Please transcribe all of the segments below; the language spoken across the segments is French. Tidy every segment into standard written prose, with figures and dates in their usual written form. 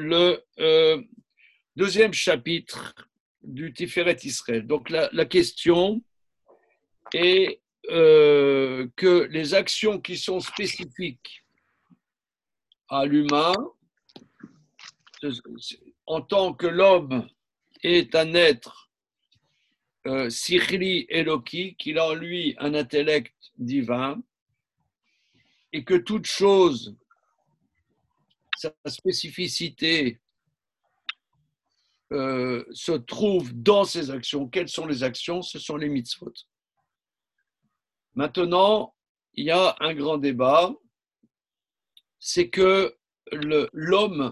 le deuxième chapitre du Tiferet Israël. Donc la question est que les actions qui sont spécifiques à l'humain, en tant que l'homme est un être Sikhli Eloki, qu'il a en lui un intellect divin, et que toute chose, sa spécificité se trouve dans ses actions. Quelles sont les actions? Ce sont les mitzvot. Maintenant, il y a un grand débat, c'est que l'homme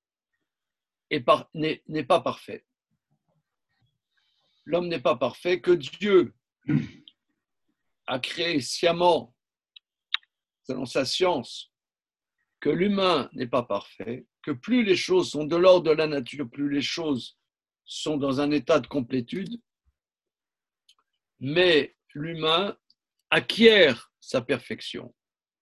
n'est pas parfait. L'homme n'est pas parfait, que Dieu a créé sciemment, selon sa science, que l'humain n'est pas parfait, que plus les choses sont de l'ordre de la nature, plus les choses sont dans un état de complétude, mais l'humain acquiert sa perfection.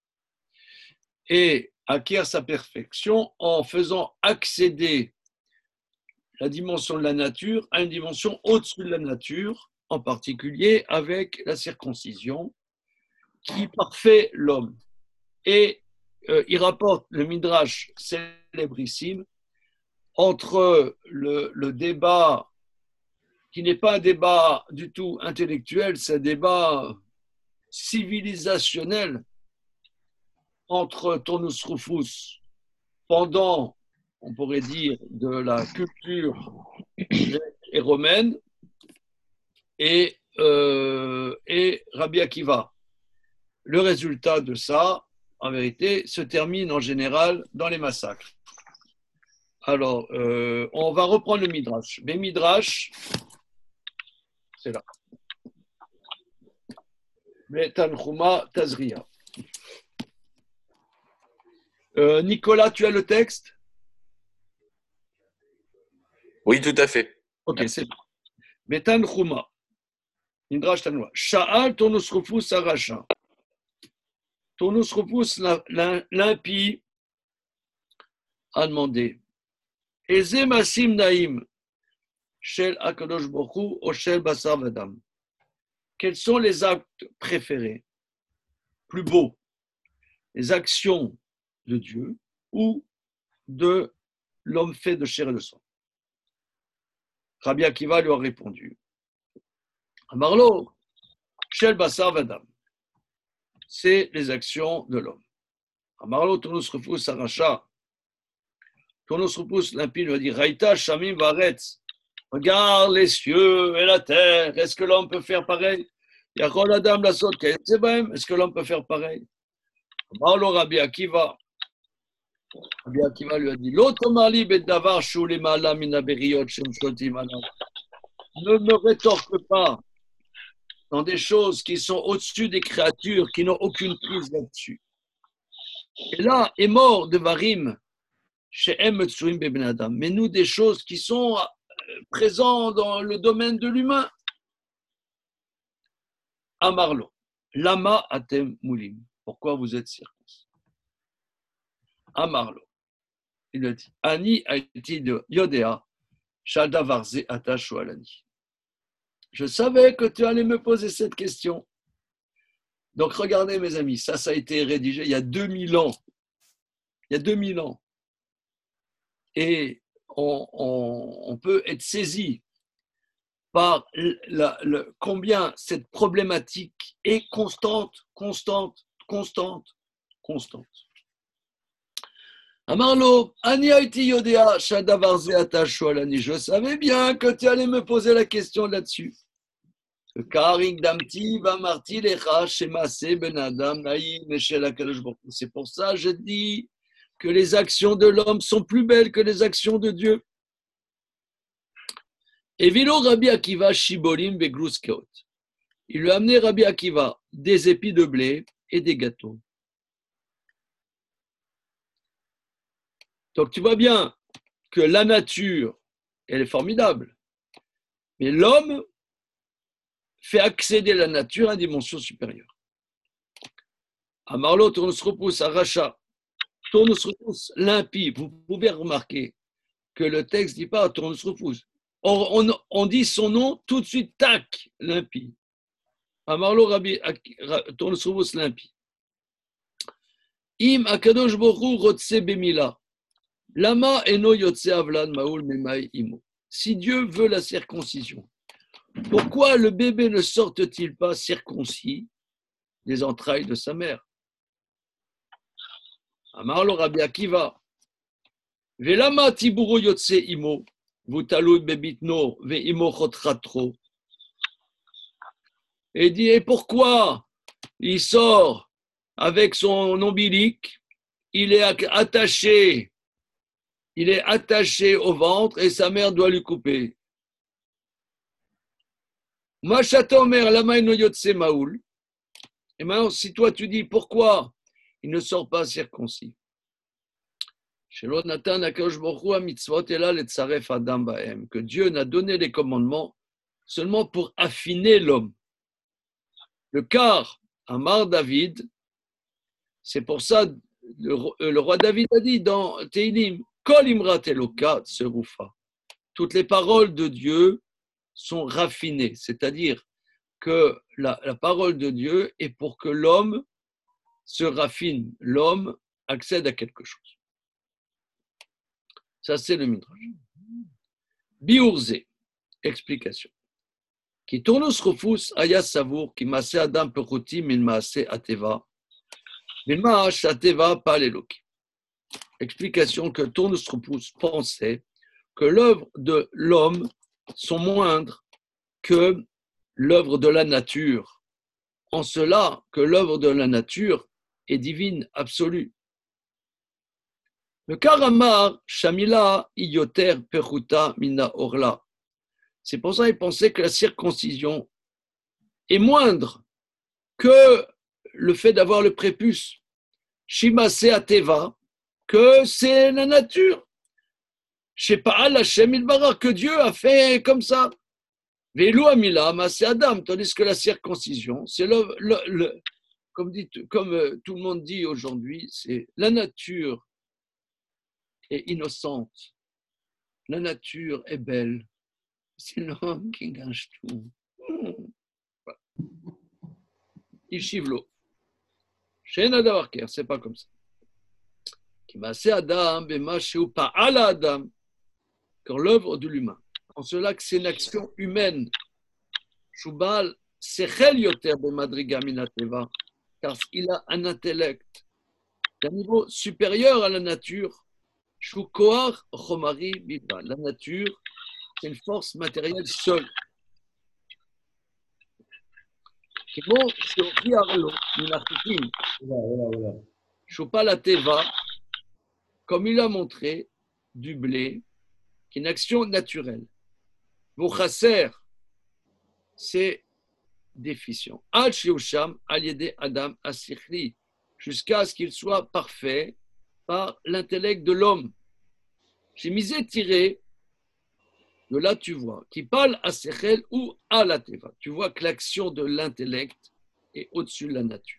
Et acquiert sa perfection en faisant accéder la dimension de la nature à une dimension au-dessus de la nature, en particulier avec la circoncision, qui parfait l'homme. Et il rapporte le Midrash célébrissime entre le débat, qui n'est pas un débat du tout intellectuel, c'est un débat civilisationnel entre Turnus Rufus pendant, on pourrait dire, de la culture grecque et romaine et Rabbi Akiva. Le résultat de ça, en vérité, se termine en général dans les massacres. Alors, on va reprendre le Midrash. Mais Midrash, c'est là. Mais Tanchuma Tazria. Nicolas, tu as le texte? Oui, tout à fait. Ok, c'est bon. Mais Tanchuma. Midrash Tanchuma. Sha'al Turnus Rufus Aracha. Turnus Rufus, l'impie, a demandé Eze Masim Naïm, Shel Akadosh Baruch Hu, Shel Basar Vadam. Quels sont les actes préférés, plus beaux, les actions de Dieu ou de l'homme fait de chair et de sang? Rabbi Akiva lui a répondu Amarlo, Shel Basar Vadam. C'est les actions de l'homme. Amarlo, Turnus Rufus Aracha. Turnus Rufus, l'impie, lui a dit Raïta, Shamim, Varetz. Regarde les cieux et la terre. Est-ce que l'homme peut faire pareil? Yachol Adam la sot, est-ce que l'homme peut faire pareil? Amarlo, Rabbi Akiva. Rabbi Akiva lui a dit L'automali bedavar shuli ma'ala mina beriot shem shotim alav. Ne me rétorque pas dans des choses qui sont au-dessus des créatures qui n'ont aucune prise là-dessus. Et là est mort de Varim chez Emetsuim Beben Adam. Mais nous, des choses qui sont présentes dans le domaine de l'humain. Amarlo, Lama Atem Moulim. Pourquoi vous êtes circoncis? Amarlo, il a dit Ani Aiti de Yodea, Shadavarze Atashu Alani. Je savais que tu allais me poser cette question. Donc, regardez, mes amis, ça a été rédigé il y a 2000 ans. Il y a 2000 ans. Et on peut être saisi par combien cette problématique est constante. Amarlo, Ani Aiti Yodea, Shadavarze Atashu Alani. Je savais bien que tu allais me poser la question là-dessus. C'est pour ça que je dis que les actions de l'homme sont plus belles que les actions de Dieu. Et Vilo Rabbi Akiva Shibolim Begluskeot. Il lui a amené Rabbi Akiva des épis de blé et des gâteaux. Donc tu vois bien que la nature, elle est formidable. Mais l'homme fait accéder la nature à une dimension supérieure. Amarlo, Turnus Rufus, Aracha, Turnus Rufus, l'impie, vous pouvez remarquer que le texte ne dit pas Tournus Rufus. On dit son nom tout de suite, tac, l'impie. Amarlo Rabbi Tournus Rufus l'impie. Im Akadosh Boru Rotse Bemila. Lama eno yotse avlan maul memai imo. Si Dieu veut la circoncision, pourquoi le bébé ne sorte-t-il pas circoncis des entrailles de sa mère? Amarlo Rabbi Akiva. Velama tiburu yotse imo. Vutalud bebitno ve imo chotratro. Et dit, et pourquoi il sort avec son ombilic, il est attaché au ventre et sa mère doit lui couper. Machatomer lamaino yotse maoul. Et maintenant, si toi tu dis pourquoi il ne sort pas circoncis, que Dieu n'a donné les commandements seulement pour affiner l'homme. Le quart, Amar David, c'est pour ça le roi David a dit dans Teilim, Kol imrat Eloka serufa. Toutes les paroles de Dieu sont raffinées, c'est-à-dire que la parole de Dieu est pour que l'homme se raffine, l'homme accède à quelque chose. Ça, c'est le Midrash. Biurze, explication. Qui tournus rufus aya savour, qui maase adam pechuti min maase ateva, min maash ateva pas l'éloki. Explication que tournus rufus pensait que l'œuvre de l'homme sont moindres que l'œuvre de la nature, en cela que l'œuvre de la nature est divine, absolue. Le Karamar, Shamila, Iyoter, Pechuta, Mina, Orla. C'est pour ça qu'il pensait que la circoncision est moindre que le fait d'avoir le prépuce. Shimase Ateva, que c'est la nature. Shepa'al Hashem Ilbara, que Dieu a fait comme ça. Velu Amila, Masé Adam, tandis que la circoncision, c'est comme tout le monde dit aujourd'hui, c'est la nature est innocente. La nature est belle. C'est l'homme qui gâche tout. Il chivelo. Chez Nadavarker, c'est pas comme ça. Qui m'a fait Adam, Bemacheu pas à Adam, quand l'œuvre de l'humain. En cela que c'est une action humaine. Shubal, Sechel Yoter Bemadriga Minateva, car il a un intellect d'un niveau supérieur à la nature. Shukoar Chomari Biba. La nature, c'est une force matérielle seule. Choupala Teva, comme il a montré, du blé, qui est une action naturelle. Vouchasser, c'est déficient. Al Sheusham, Aliede Adam Asichli, jusqu'à ce qu'il soit parfait par l'intellect de l'homme. J'ai misé tiré. De là, tu vois, qui parle à Sechel ou à la Teva. Tu vois que l'action de l'intellect est au-dessus de la nature.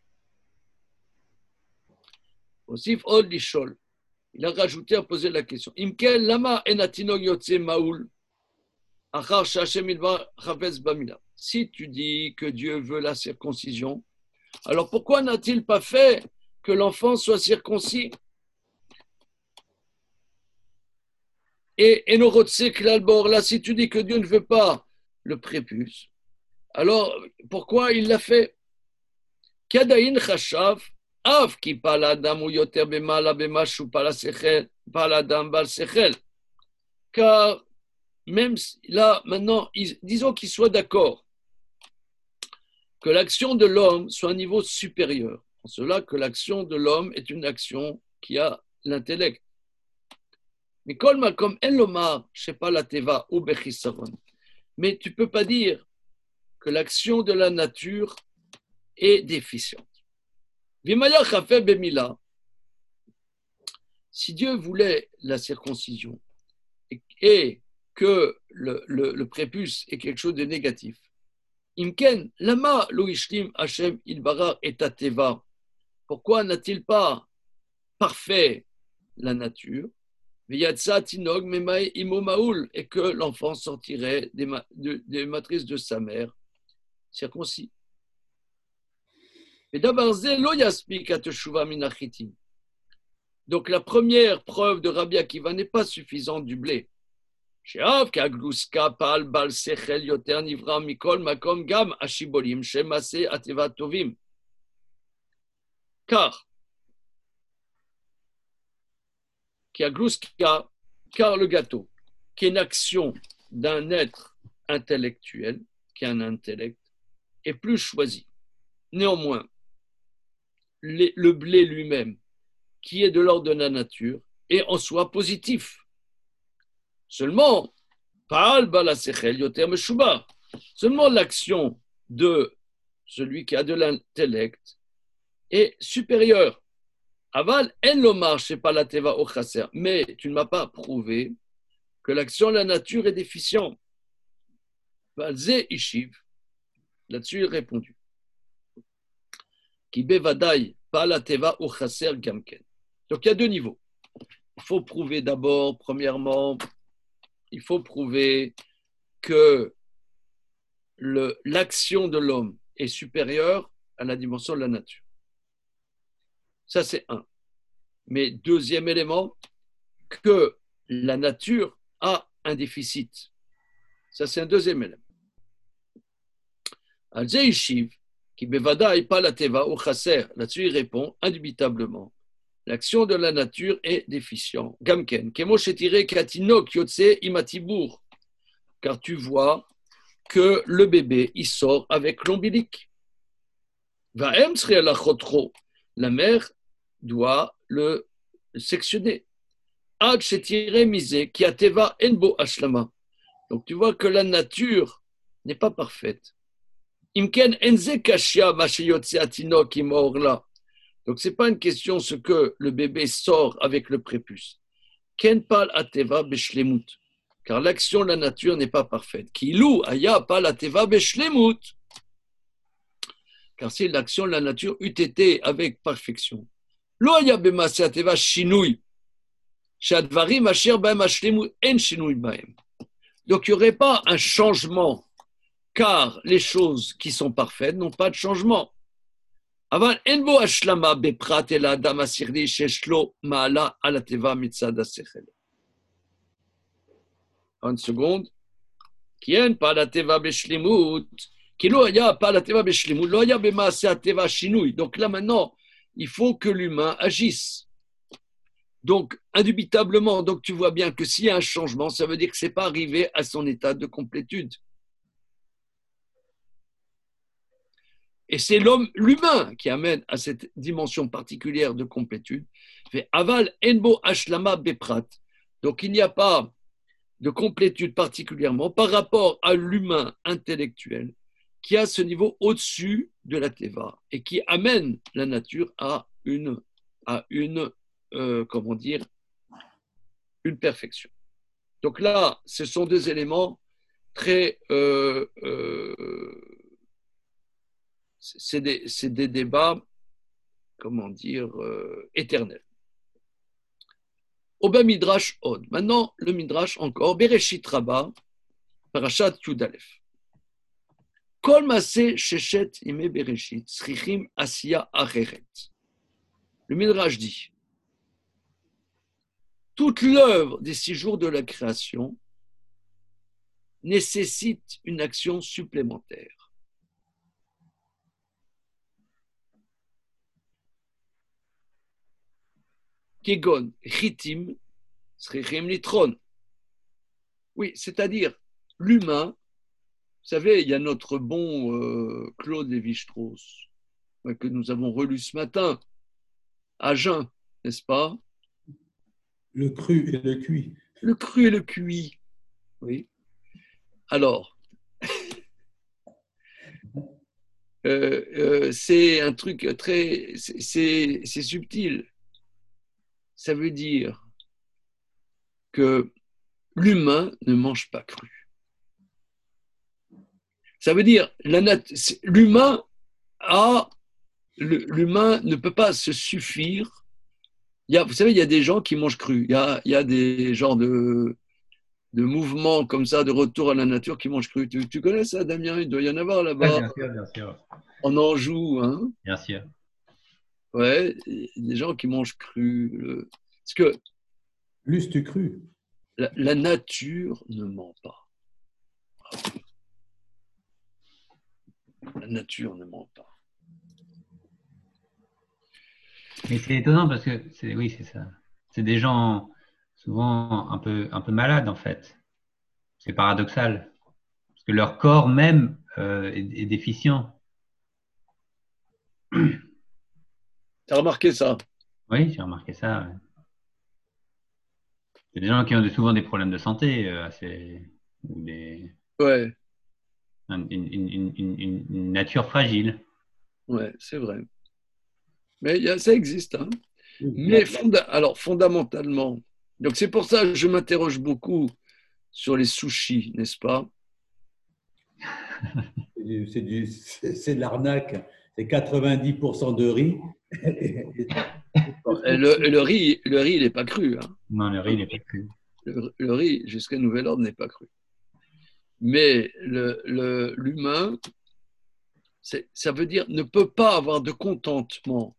Osif Od Lishol, il a rajouté à poser la question. Imkel lama enatino yotse maoul, achar shashem ilvar chavez bamila. Si tu dis que Dieu veut la circoncision, alors pourquoi n'a-t-il pas fait que l'enfant soit circoncis? Et là, si tu dis que Dieu ne veut pas le prépuce, alors pourquoi il l'a fait? Kadaïn chashav, av ki paladam ou yoter bemala bemashu palasechel, paladam bal sechel. Car même là, maintenant, disons qu'il soit d'accord que l'action de l'homme soit à un niveau supérieur. En cela que l'action de l'homme est une action qui a l'intellect. Mais comme en lomar, je sais pas la teva ou bechisaron. Mais tu peux pas dire que l'action de la nature est déficiente. Vimaya chafé bemila. Si Dieu voulait la circoncision et que le prépuce est quelque chose de négatif, imken lama lo ishlim Hashem ilbara et teva. Pourquoi n'a-t-il pas parfait la nature? Veyatsa tinog memae imo maoul, et que l'enfant sortirait des matrices de sa mère circoncis. Et davarze lo yaspik ateshuva minachitim. Donc la première preuve de Rabbi Akiva n'est pas suffisante du blé. Sheav kagluska pal bal sechel yoter nivra mikol makom gam ashibolim shemase ateva tovim. Car le gâteau, qui est une action d'un être intellectuel, qui a un intellect, est plus choisi. Néanmoins, le blé lui-même, qui est de l'ordre de la nature, est en soi positif. Seulement, seulement l'action de celui qui a de l'intellect est supérieure. Aval, en lomar, c'est pas la teva au chasser. Mais tu ne m'as pas prouvé que l'action de la nature est déficiente. Valze ishiv. Là-dessus, il a répondu. Ki bevadai, pas la teva au chasser gamken. Donc, il y a deux niveaux. Il faut prouver d'abord, premièrement, il faut prouver que l'action de l'homme est supérieure à la dimension de la nature. Ça, c'est un. Mais deuxième élément, que la nature a un déficit. Ça, c'est un deuxième élément. Al-Zeishiv, qui bevadaï pas la teva ou chasser, là-dessus, il répond indubitablement. L'action de la nature est déficiente. Gamken, kemo shetire katinok yotse imatibour. Car tu vois que le bébé, il sort avec l'ombilic. Va'em tsri la chotro. La mère doit le sectionner. Ad shetire misé ki ateva enbo ashlama. Donc tu vois que la nature n'est pas parfaite. Imken enze kashia vasheyotse atinok imorla. Donc ce n'est pas une question ce que le bébé sort avec le prépuce. Ken pal ateva beshlemut. Car l'action de la nature n'est pas parfaite. Kilou aya pal ateva beshlemut. Car si l'action de la nature eût été avec perfection. Lo aya bemase ateva shinui. Shadvarim asher baem ashlemut en shinui baem. Donc il n'y aurait pas un changement. Car les choses qui sont parfaites n'ont pas de changement. אבל אין בו השלמה בפרט אלא האדם השכלי שיש לו מעלה על הטבע מצד השכל. Une seconde. כי אין פעל הטבע בשלימות, כי לא היה פעל הטבע בשלימות, לא היה במעשה הטבע שינוי. Donc là maintenant, il faut que l'humain agisse. Donc, indubitablement, donc tu vois bien que s'il y a un changement, ça veut dire que ce n'est pas arrivé à son état de complétude. Et c'est l'humain qui amène à cette dimension particulière de complétude. Fait aval enbo ashlama beprat. Donc il n'y a pas de complétude particulièrement par rapport à l'humain intellectuel qui a ce niveau au-dessus de la teva et qui amène la nature à une perfection. Donc là, ce sont deux éléments très c'est des débats, éternels. Oba Midrash Od. Maintenant, le Midrash encore. Bereshit Rabba, Parashat Yudalef. Kol Maseh Sheshet Ime Bereshit, Srichim Asiya Acheret. Le Midrash dit toute l'œuvre des 6 jours de la création nécessite une action supplémentaire. Kegon, chitim, srichim litron. Oui, c'est-à-dire l'humain. Vous savez, il y a notre bon Claude Lévi-Strauss que nous avons relu ce matin à jeun, n'est-ce pas? Le cru et le cuit. Le cru et le cuit. Oui. Alors, c'est un truc très, c'est subtil. Ça veut dire que l'humain ne mange pas cru. Ça veut dire l'humain ne peut pas se suffire Vous savez, il y a des gens qui mangent cru. Il y a des genres de mouvements comme ça, de retour à la nature qui mangent cru. Tu connais ça, Damien? Il doit y en avoir Ouais, là-bas, bien sûr, en Anjou. Hein? bien sûr. Ouais, il y a des gens qui mangent cru. Parce que Plus tu cru. la nature ne ment pas. La nature ne ment pas. Mais c'est étonnant parce que oui, c'est ça. C'est des gens souvent un peu malades en fait. C'est paradoxal parce que leur corps même est déficient. T'as remarqué ça? Oui, j'ai remarqué ça. Ouais. C'est des gens qui ont souvent des problèmes de santé, ou Ouais, une nature fragile. ouais, c'est vrai. Mais ça existe. Hein. Oui. Mais alors, fondamentalement, donc c'est pour ça que je m'interroge beaucoup sur les sushis, n'est-ce pas? C'est de l'arnaque. C'est 90% de riz. Et le riz, il n'est pas cru. Hein. Non, le riz, il n'est pas cru. Le riz, jusqu'à nouvel ordre, n'est pas cru. Mais l'humain, ça veut dire ne peut pas avoir de contentement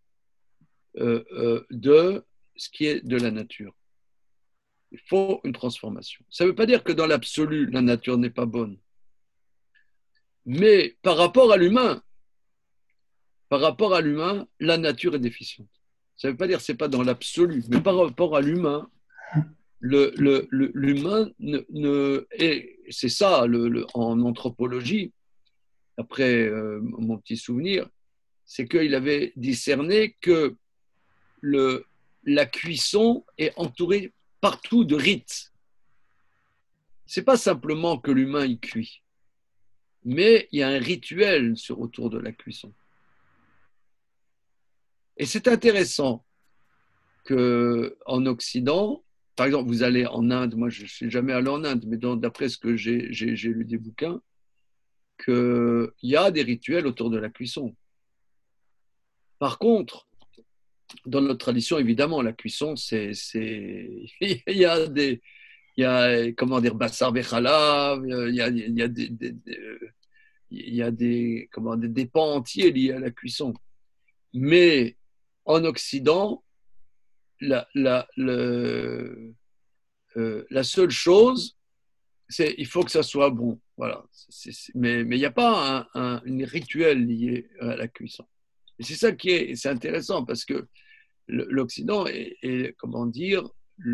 de ce qui est de la nature. Il faut une transformation. Ça ne veut pas dire que dans l'absolu, la nature n'est pas bonne. Mais par rapport à l'humain, la nature est déficiente. Ça ne veut pas dire que ce n'est pas dans l'absolu, mais par rapport à l'humain, l'humain et c'est ça en anthropologie, après mon petit souvenir, c'est qu'il avait discerné que la cuisson est entourée partout de rites. C'est pas simplement que l'humain y cuit, mais il y a un rituel autour de la cuisson. Et c'est intéressant qu'en Occident, par exemple, vous allez en Inde, moi je ne suis jamais allé en Inde, mais d'après ce que j'ai lu des bouquins, qu'il y a des rituels autour de la cuisson. Par contre, dans notre tradition, évidemment, la cuisson, il y a, comment dire, bassar bechalav, il y a des pans entiers liés à la cuisson. Mais en Occident, la seule chose, c'est il faut que ça soit bon. Voilà. Mais il n'y a pas un rituel lié à la cuisson. Et c'est ça c'est intéressant parce que l'Occident est comment dire,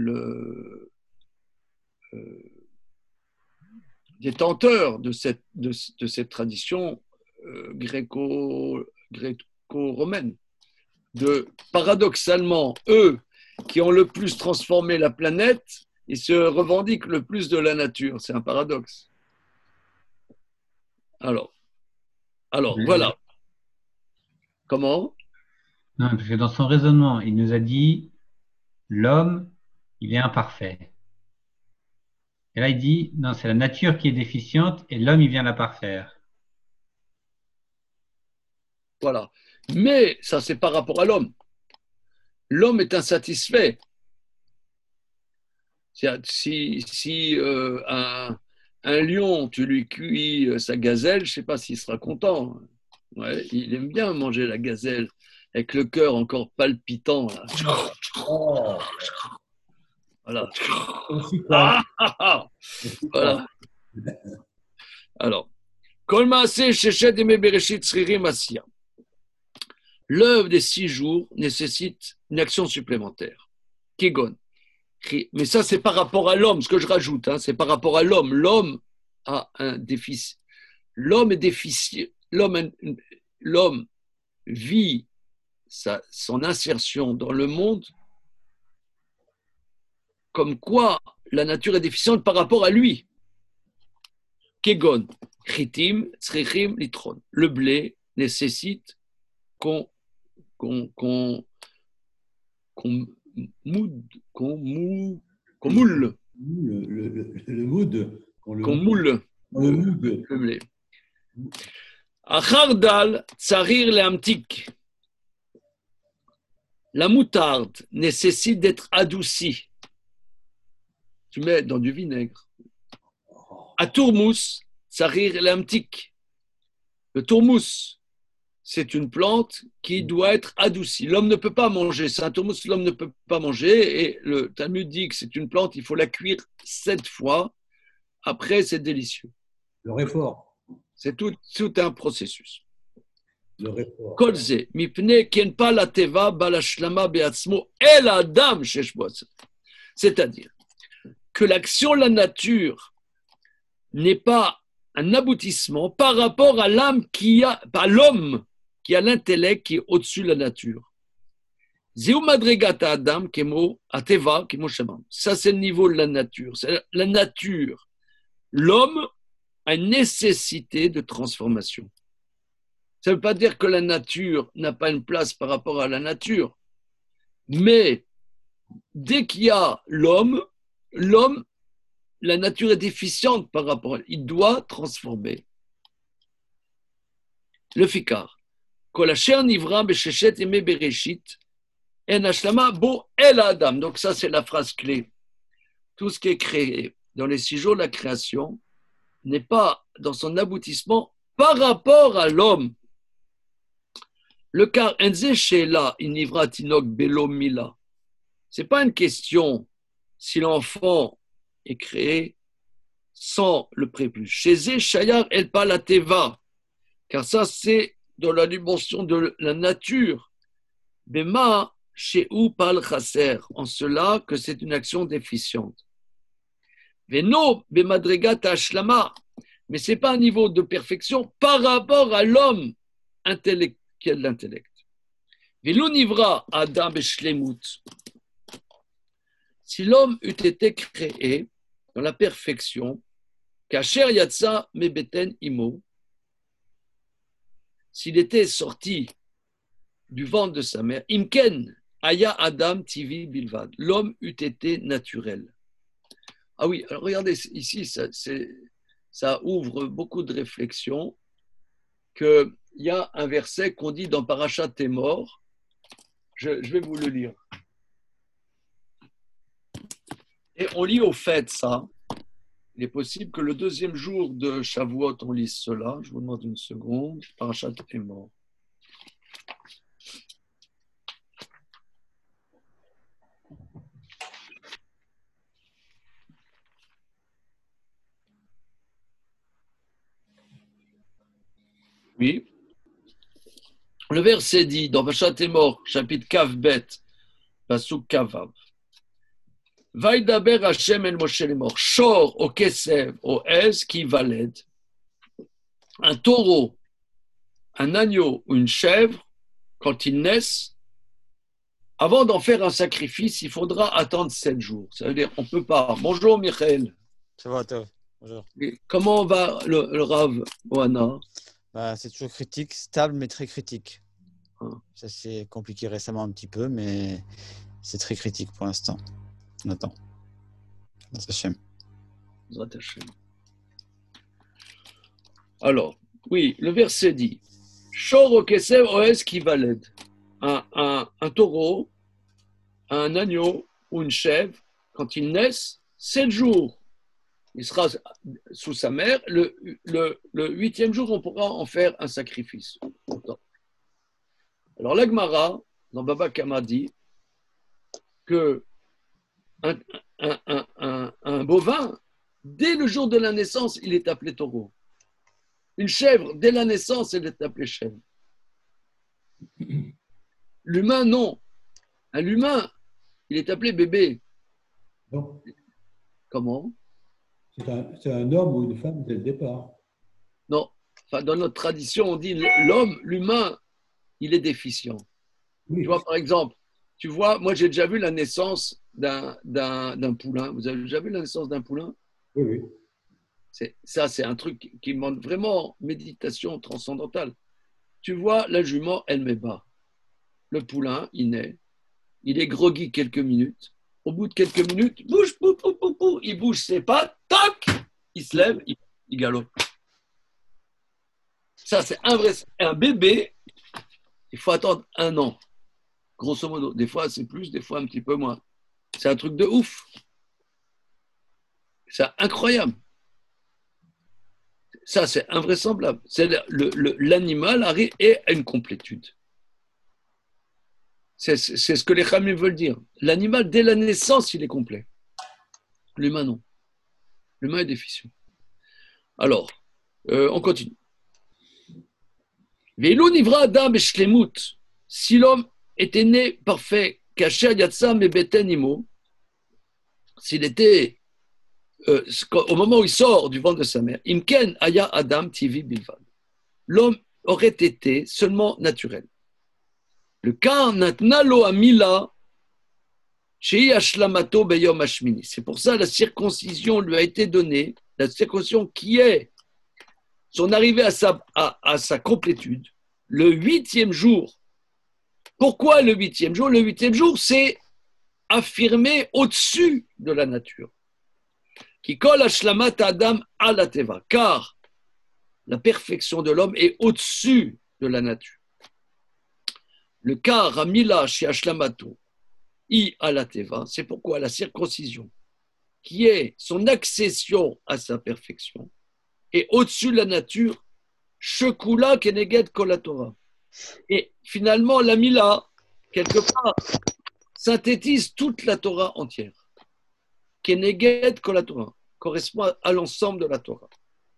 détenteur de cette tradition gréco-romaine. Paradoxalement, eux qui ont le plus transformé la planète, ils se revendiquent le plus de la nature. C'est un paradoxe. Alors voilà. Comment? Non, parce que dans son raisonnement, il nous a dit l'homme, il est imparfait. Et là, il dit non, c'est la nature qui est déficiente et l'homme, il vient la parfaire. Voilà. Mais ça, c'est par rapport à l'homme. L'homme est insatisfait. Si un lion, tu lui cuis sa gazelle, je ne sais pas s'il sera content. Ouais, il aime bien manger la gazelle avec le cœur encore palpitant. Là. Oh. Voilà. Voilà. Alors, l'œuvre des 6 jours nécessite une action supplémentaire. Kegon. Mais ça, c'est par rapport à l'homme, ce que je rajoute, hein, c'est par rapport à l'homme. L'homme a un déficit. L'homme est déficient. L'homme vit son insertion dans le monde comme quoi la nature est déficiente par rapport à lui. Kegon, chitim, tzrichim, litron. Le blé nécessite qu'on moule. Le mood. Qu'on moule le blé. Achardal, tsarir le amtik. La moutarde nécessite d'être adoucie. Tu mets dans du vinaigre. À tourmousse, sarir lamtik. Le tourmousse, c'est une plante qui doit être adoucie. L'homme ne peut pas manger. C'est un tourmousse, l'homme ne peut pas manger. Et le Talmud dit que c'est une plante, il faut la cuire 7 fois. Après, c'est délicieux. Le réfort. C'est tout un processus. Le réfort. Kolze, mipne ken pa la teva balashlama beatzmo el adam sheshboas. C'est-à-dire que l'action de la nature n'est pas un aboutissement par rapport à l'âme à l'homme qui a l'intellect qui est au-dessus de la nature. Zeu madregata adam kemo ateva kemo shamam. Ça c'est le niveau de la nature. C'est la nature. L'homme a une nécessité de transformation. Ça ne veut pas dire que la nature n'a pas une place par rapport à la nature. Mais dès qu'il y a l'homme, la nature est déficiente par rapport à lui. Il doit transformer. Le fikar. Kol asher nivra besheshet yemei bereshit en hashlama bo el adam. Donc ça, c'est la phrase clé. Tout ce qui est créé dans les 6 jours de la création n'est pas dans son aboutissement par rapport à l'homme. Le car enze sheela inivra tinok belo mila. C'est pas une question si l'enfant est créé sans le prépuce. Chez Shayar el palateva, car ça c'est dans la dimension de la nature. Bema chez ou pal chaser, en cela que c'est une action déficiente. Veno bemadregat ashlama, mais c'est pas un niveau de perfection par rapport à l'homme intellectuel d'intellect. Velo nivra adam beshlemut. Si l'homme eût été créé dans la perfection, Kacher Yatsa Mebeten Imo, s'il était sorti du ventre de sa mère, Imken Aya Adam Tivi Bilvad, l'homme eût été naturel. Ah oui, alors regardez ici, ça ouvre beaucoup de réflexions, qu'il y a un verset qu'on dit dans Parashat Témor, je vais vous le lire. Et on lit au fait ça. Il est possible que le 2e jour de Shavuot, on lise cela. Je vous demande une seconde. Parashat Témor. Oui. Le verset dit dans Parashat Témor, chapitre Kav Bet, pasuk Kavav. Vaïdaber Hashem el Moshe lemor, Shor au Kesev au Ez qui valed, un taureau, un agneau ou une chèvre, quand ils naissent, avant d'en faire un sacrifice, il faudra attendre 7 jours. Ça veut dire on ne peut pas. Bonjour Michael. Ça va, toi? Bonjour. Et comment va le Rav Oana? C'est toujours critique, stable mais très critique. Ah. Ça s'est compliqué récemment un petit peu, mais c'est très critique pour l'instant. On attend. Alors, oui, le verset dit Shor au Kesev Oez qui valed. Un taureau, un agneau ou une chèvre, quand ils naissent, 7 jours. Il sera sous sa mère. Le 8e jour, on pourra en faire un sacrifice. Alors, l'Agmara, dans Baba Kama, dit que un bovin, dès le jour de la naissance, il est appelé taureau. Une chèvre, dès la naissance, elle est appelée chèvre. L'humain, non. L'humain, il est appelé bébé. Non. Comment? C'est un homme ou une femme dès le départ. Non. Enfin, dans notre tradition, on dit l'homme, l'humain, il est déficient. Oui. Tu vois, par exemple, moi j'ai déjà vu la naissance d'un poulain. Vous avez déjà vu la naissance d'un poulain? Oui, oui. C'est un truc qui demande vraiment méditation transcendantale. Tu vois, la jument, elle met bas. Le poulain, il naît. Il est groggy quelques minutes. Au bout de quelques minutes, bouge, il bouge ses pattes, tac, il se lève, il galope. Ça, c'est un bébé, il faut attendre 1 an. Grosso modo. Des fois, c'est plus, des fois, un petit peu moins. C'est un truc de ouf. C'est incroyable. Ça, c'est invraisemblable. L'animal arrive à une complétude. C'est ce que les Khamim veulent dire. L'animal, dès la naissance, il est complet. L'humain, non. L'humain est déficient. Alors, on continue. Veilou nivra adam beshlemut. Si l'homme était né parfait, kasher yatsam et beten imo, s'il était, au moment où il sort du ventre de sa mère, imken aya adam tivi bilvad. L'homme aurait été seulement naturel. Le cas natnalo amila shei ashlamato beyom hashmini. C'est pour ça la circoncision lui a été donnée, la circoncision qui est son arrivée à sa complétude, le 8e jour. Pourquoi le 8e jour? Le 8e jour, c'est affirmé au-dessus de la nature. Qui colle Ashlamat Adam à la Teva, car la perfection de l'homme est au-dessus de la nature. Le car Ramila chez Ashlamato, I à la Teva, c'est pourquoi la circoncision, qui est son accession à sa perfection, est au-dessus de la nature, Shekula Keneged Kolatora. Et finalement, la Mila, quelque part, synthétise toute la Torah entière. Keneged Kolatora correspond à l'ensemble de la Torah.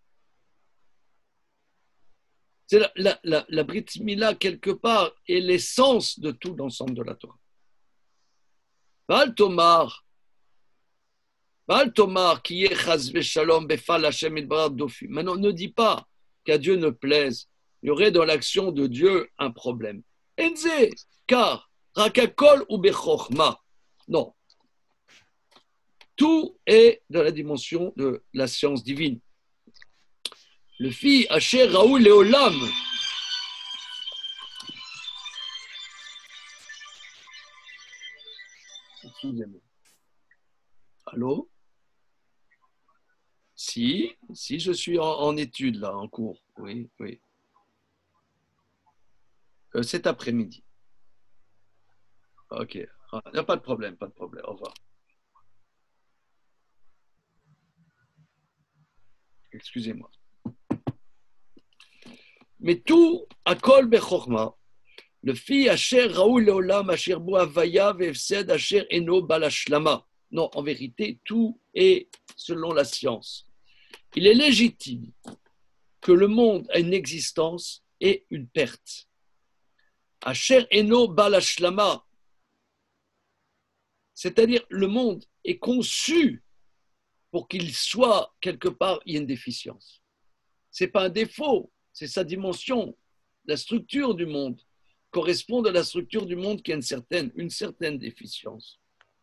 C'est la Brit Mila, quelque part, est l'essence de tout l'ensemble de la Torah. Baal Tomar, qui est Chaz Veshalom, Befal Hashem Idbar Dofi. Maintenant, ne dis pas qu'à Dieu ne plaise. Il y aurait dans l'action de Dieu un problème. Enze, car Rakakol ou Bechochma. Non. Tout est dans la dimension de la science divine. Le fils Asher Raoul Leolam. Excusez-moi. Allô? Si, je suis en étude, là, en cours. Oui. Cet après-midi. Ok. Il n'y a pas de problème. Au revoir. Excusez-moi. Mais tout, Akol Bechorma, le fils Asher Raoul Leolam, Asher Bo Avaya, Vefsed, Asher Eno Balashlama. Non, en vérité, tout est selon la science. Il est légitime que le monde a une existence et une perte. Asher Eno Balashlama, c'est-à-dire le monde est conçu pour qu'il soit quelque part, il y a une déficience. Ce n'est pas un défaut, c'est sa dimension. La structure du monde correspond à la structure du monde qui a une certaine déficience.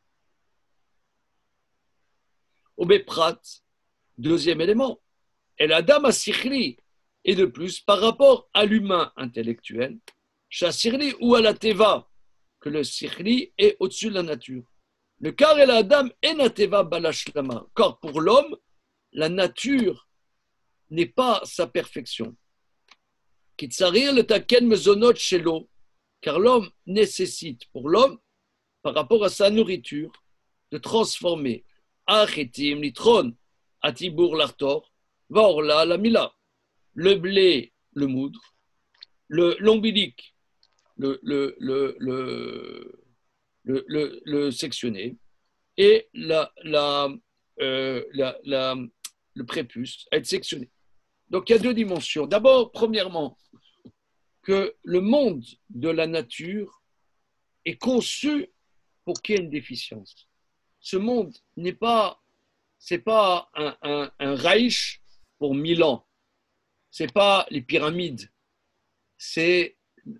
Obéprat, deuxième élément, et la dame à Sikhli, et de plus, par rapport à l'humain intellectuel, Chassirli ou à la Teva, que le Sikhli est au-dessus de la nature. Le car et la dame est la Teva balashlama, car pour l'homme, la nature n'est pas sa perfection. Kitsarir le taken mezonot shelo, car l'homme nécessite pour l'homme, par rapport à sa nourriture, de transformer Achetim, litron, atibur l'artor, vorla la mila, le blé, le moudre, l'ombilic, le sectionner, et le prépuce être sectionné. Donc il y a deux dimensions. D'abord, premièrement, que le monde de la nature est conçu pour qu'il y ait une déficience. Ce monde n'est pas, c'est pas un Reich pour 1000 ans. C'est pas les pyramides. C'est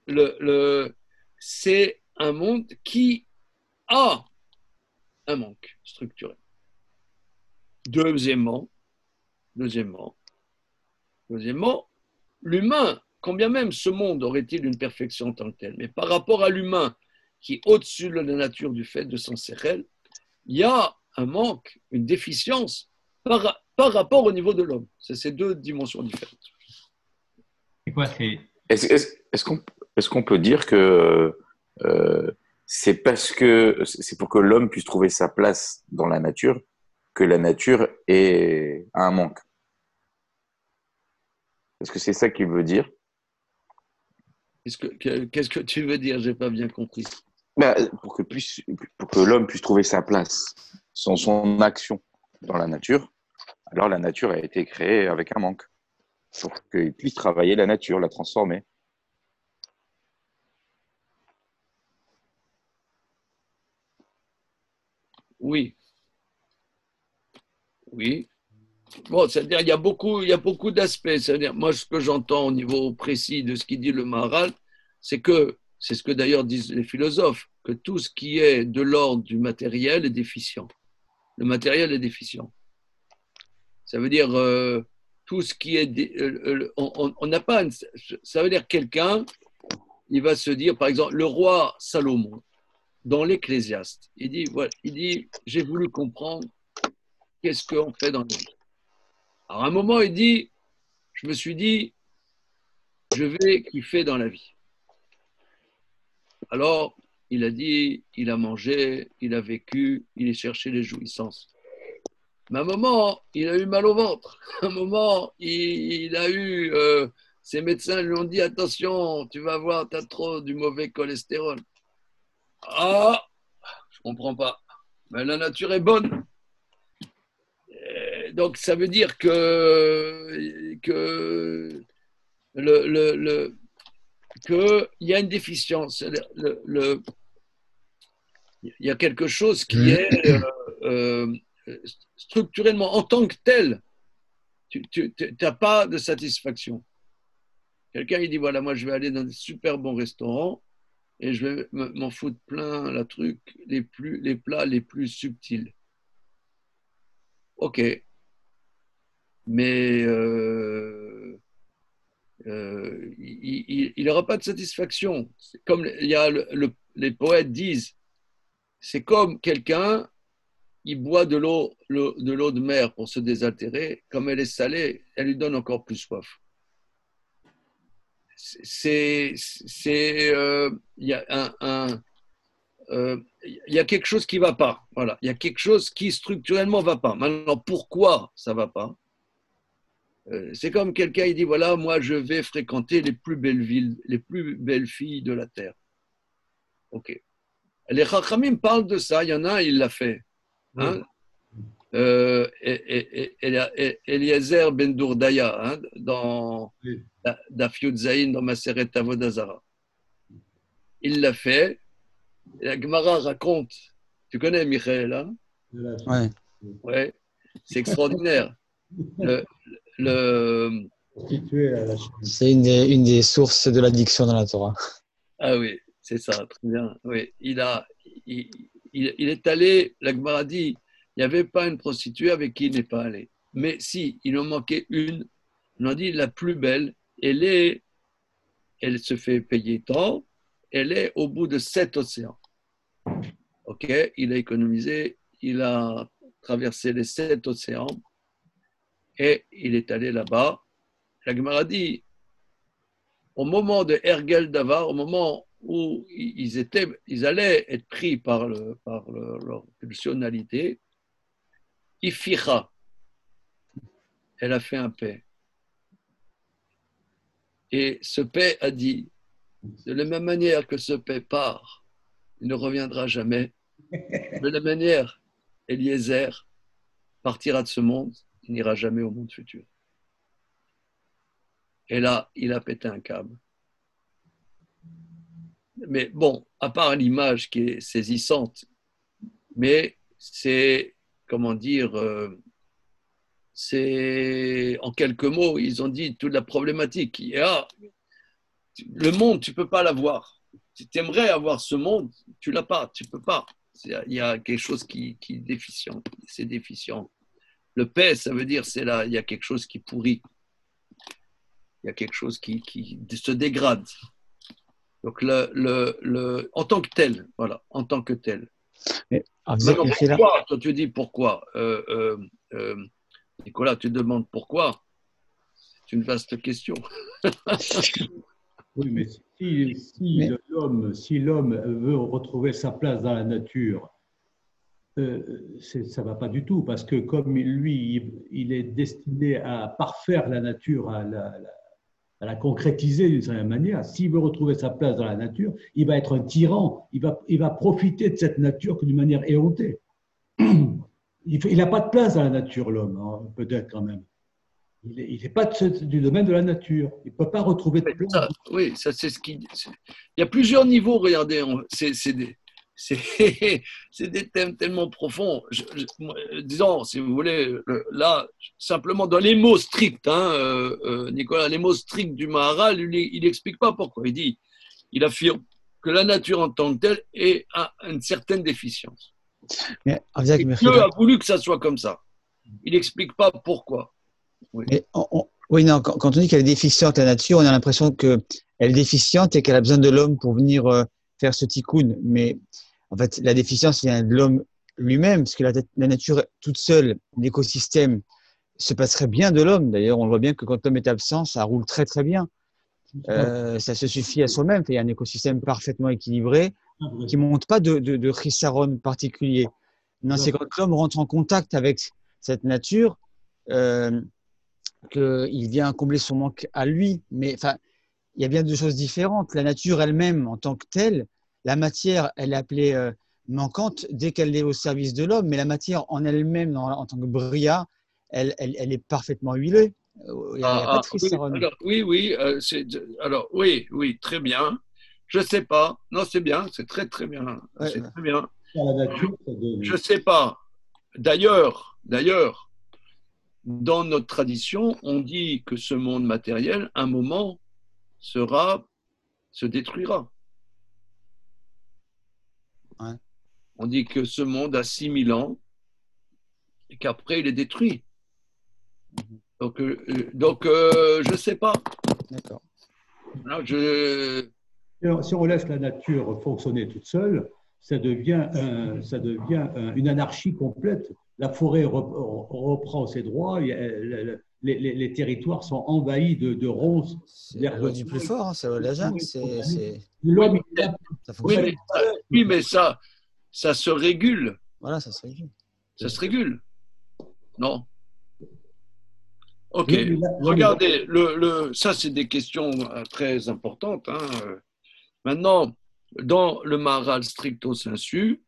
c'est un monde qui a un manque structurel. Deuxièmement, l'humain, combien même ce monde aurait-il une perfection en tant que telle, mais par rapport à l'humain qui est au-dessus de la nature du fait de son sérel, il y a un manque, une déficience par rapport au niveau de l'homme. C'est ces deux dimensions différentes. C'est quoi? C'est Est-ce qu'on peut dire que C'est parce que c'est pour que l'homme puisse trouver sa place dans la nature que la nature a un manque. Est-ce que c'est ça qu'il veut dire? Qu'est-ce que tu veux dire? J'ai pas bien compris. Bah, pour que l'homme puisse trouver sa place sans son action dans la nature, alors la nature a été créée avec un manque pour qu'il puisse travailler la nature, la transformer. Oui, oui. Bon, c'est-à-dire il y a beaucoup d'aspects. C'est-à-dire, moi, ce que j'entends au niveau précis de ce qu'il dit le Maharal, c'est ce que d'ailleurs disent les philosophes, que tout ce qui est de l'ordre du matériel est déficient. Le matériel est déficient. Ça veut dire tout ce qui est, on n'a pas, ça veut dire quelqu'un, il va se dire, par exemple, le roi Salomon dans l'Ecclésiaste, il dit, j'ai voulu comprendre qu'est-ce qu'on fait dans la vie. Alors, à un moment, je me suis dit, je vais kiffer dans la vie. Alors, il a dit, il a mangé, il a vécu, il a cherché les jouissances. Mais à un moment, il a eu mal au ventre. À un moment, il a eu, ses médecins lui ont dit, attention, tu vas voir, tu as trop du mauvais cholestérol. Ah, je comprends pas. Mais la nature est bonne. Donc, ça veut dire que il y a une déficience. Il y a quelque chose qui est structurellement, en tant que tel, tu n'as pas de satisfaction. Quelqu'un, il dit, voilà, moi, je vais aller dans des super bons restaurants et je vais m'en foutre plein les plats les plus subtils. Ok. Mais il n'aura pas de satisfaction. C'est comme les poètes disent, c'est comme quelqu'un, il boit de l'eau de mer pour se désaltérer, comme elle est salée, elle lui donne encore plus soif. Il y a quelque chose qui ne va pas. Voilà. Il y a quelque chose qui structurellement ne va pas. Maintenant, pourquoi ça ne va pas? C'est comme quelqu'un, il dit, voilà, moi, je vais fréquenter les plus belles villes, les plus belles filles de la terre. Ok. Les Chachamim parlent de ça. Il y en a un, il l'a fait. Hein? Eliezer ben Dourdaya, hein, dans Daf Yud Zayin, dans Maseret Avodah Zarah. Il l'a fait. Et la Gemara raconte, tu connais Michael, hein? Ouais. Ouais, c'est extraordinaire. C'est une des sources de l'addiction dans la Torah. Ah oui, c'est ça, très bien. Oui, il est allé, la Gemara dit, il n'y avait pas une prostituée avec qui il n'est pas allé. Mais si, il en manquait une, on a dit la plus belle, elle se fait payer tant, elle est au bout de 7 océans. Ok, il a économisé, il a traversé les 7 océans et il est allé là-bas. La Gemara dit, au moment de Ergel Davar, au moment où ils allaient être pris par leur pulsionalité, Ifira, elle a fait un paix. Et ce paix a dit, de la même manière que ce paix part, il ne reviendra jamais. De la manière, Eliezer partira de ce monde, il n'ira jamais au monde futur. Et là, il a pété un câble. Mais bon, à part l'image qui est saisissante, mais c'est, comment dire, c'est, en quelques mots, ils ont dit toute la problématique. Le monde, tu ne peux pas l'avoir. Si tu aimerais avoir ce monde, tu ne l'as pas, tu ne peux pas. Il y a quelque chose qui est déficient, c'est déficient. Le paix, ça veut dire, c'est là, il y a quelque chose qui pourrit. Il y a quelque chose qui se dégrade. Donc, en tant que tel, voilà, en tant que tel. Maintenant, pourquoi, toi, tu dis pourquoi Nicolas, tu demandes pourquoi. C'est une vaste question. Oui, mais si l'homme veut retrouver sa place dans la nature, ça ne va pas du tout, parce que comme lui, il est destiné à parfaire la nature, à la concrétiser d'une certaine manière, s'il veut retrouver sa place dans la nature, il va être un tyran, il va profiter de cette nature que d'une manière éhontée. Il n'a pas de place dans la nature, l'homme, hein, peut-être quand même. Il n'est pas du domaine de la nature. Il ne peut pas retrouver de place. Oui, ça c'est ce qui. Il y a plusieurs niveaux, regardez. C'est des thèmes tellement profonds. Disons, si vous voulez, là, simplement dans les mots stricts, Nicolas, les mots stricts du Maharal, il n'explique pas pourquoi. Il affirme que la nature en tant que telle a une certaine déficience. Mais, Dieu a voulu que ça soit comme ça. Il n'explique pas pourquoi. Oui, oui, non, quand on dit qu'elle est déficiente, la nature, on a l'impression qu'elle est déficiente et qu'elle a besoin de l'homme pour venir faire ce tikkun. Mais en fait, la déficience vient de l'homme lui-même, parce que la nature toute seule, l'écosystème, se passerait bien de l'homme. D'ailleurs, on voit bien que quand l'homme est absent, ça roule très très bien. Ça se suffit à soi-même. Il y a un écosystème parfaitement équilibré qui ne monte pas de chisaron particulier. Non, c'est quand l'homme rentre en contact avec cette nature qu'il vient combler son manque à lui. Mais enfin, il y a bien deux choses différentes. La nature elle-même, en tant que telle, la matière, elle est appelée manquante dès qu'elle est au service de l'homme. Mais la matière en elle-même, en tant que bria, elle est parfaitement huilée. Il n'y a pas de chisaron. Oui, très bien. Je ne sais pas. Non, c'est bien, c'est très, très bien. Ouais. C'est très bien. La nature, Je ne sais pas. D'ailleurs, dans notre tradition, on dit que ce monde matériel, un moment, se détruira. Ouais. On dit que ce monde a 6000 ans et qu'après, il est détruit. Donc, je ne sais pas. D'accord. Alors, si on laisse la nature fonctionner toute seule, ça devient une anarchie complète. La forêt reprend ses droits, les territoires sont envahis de ronces. C'est la loi du plus fort, c'est la loi de la jungle. L'homme, Ça fonctionne. mais ça se régule. Voilà, ça se régule. Ça se régule. Non. Ok. Oui, Regardez, ça, c'est des questions très importantes. Maintenant, dans le Maharal stricto sensu,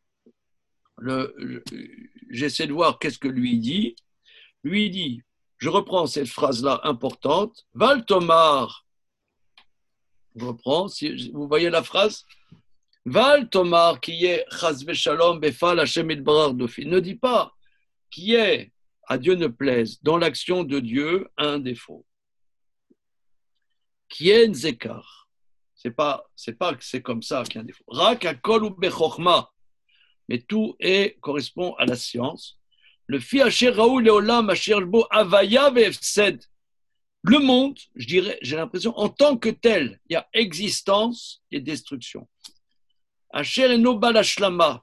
j'essaie de voir qu'est-ce que lui dit. Lui dit, je reprends cette phrase-là importante, Val Tomar, je reprends, vous voyez la phrase, Val Tomar, qui est Chazve Shalom Befal Hashem Idbarar Dofi, ne dit pas qui est, à Dieu ne plaise, dans l'action de Dieu, un défaut. Qui est Nzekar. C'est pas que c'est comme ça qu'il y a un défaut. Rak Akol ou Bechorma. Mais tout correspond à la science. Le fi asher raoul leolam asher bo avaya ve'efsed. Le monde, je dirais, j'ai l'impression, en tant que tel, il y a existence et destruction. Asher eno bal hashlama.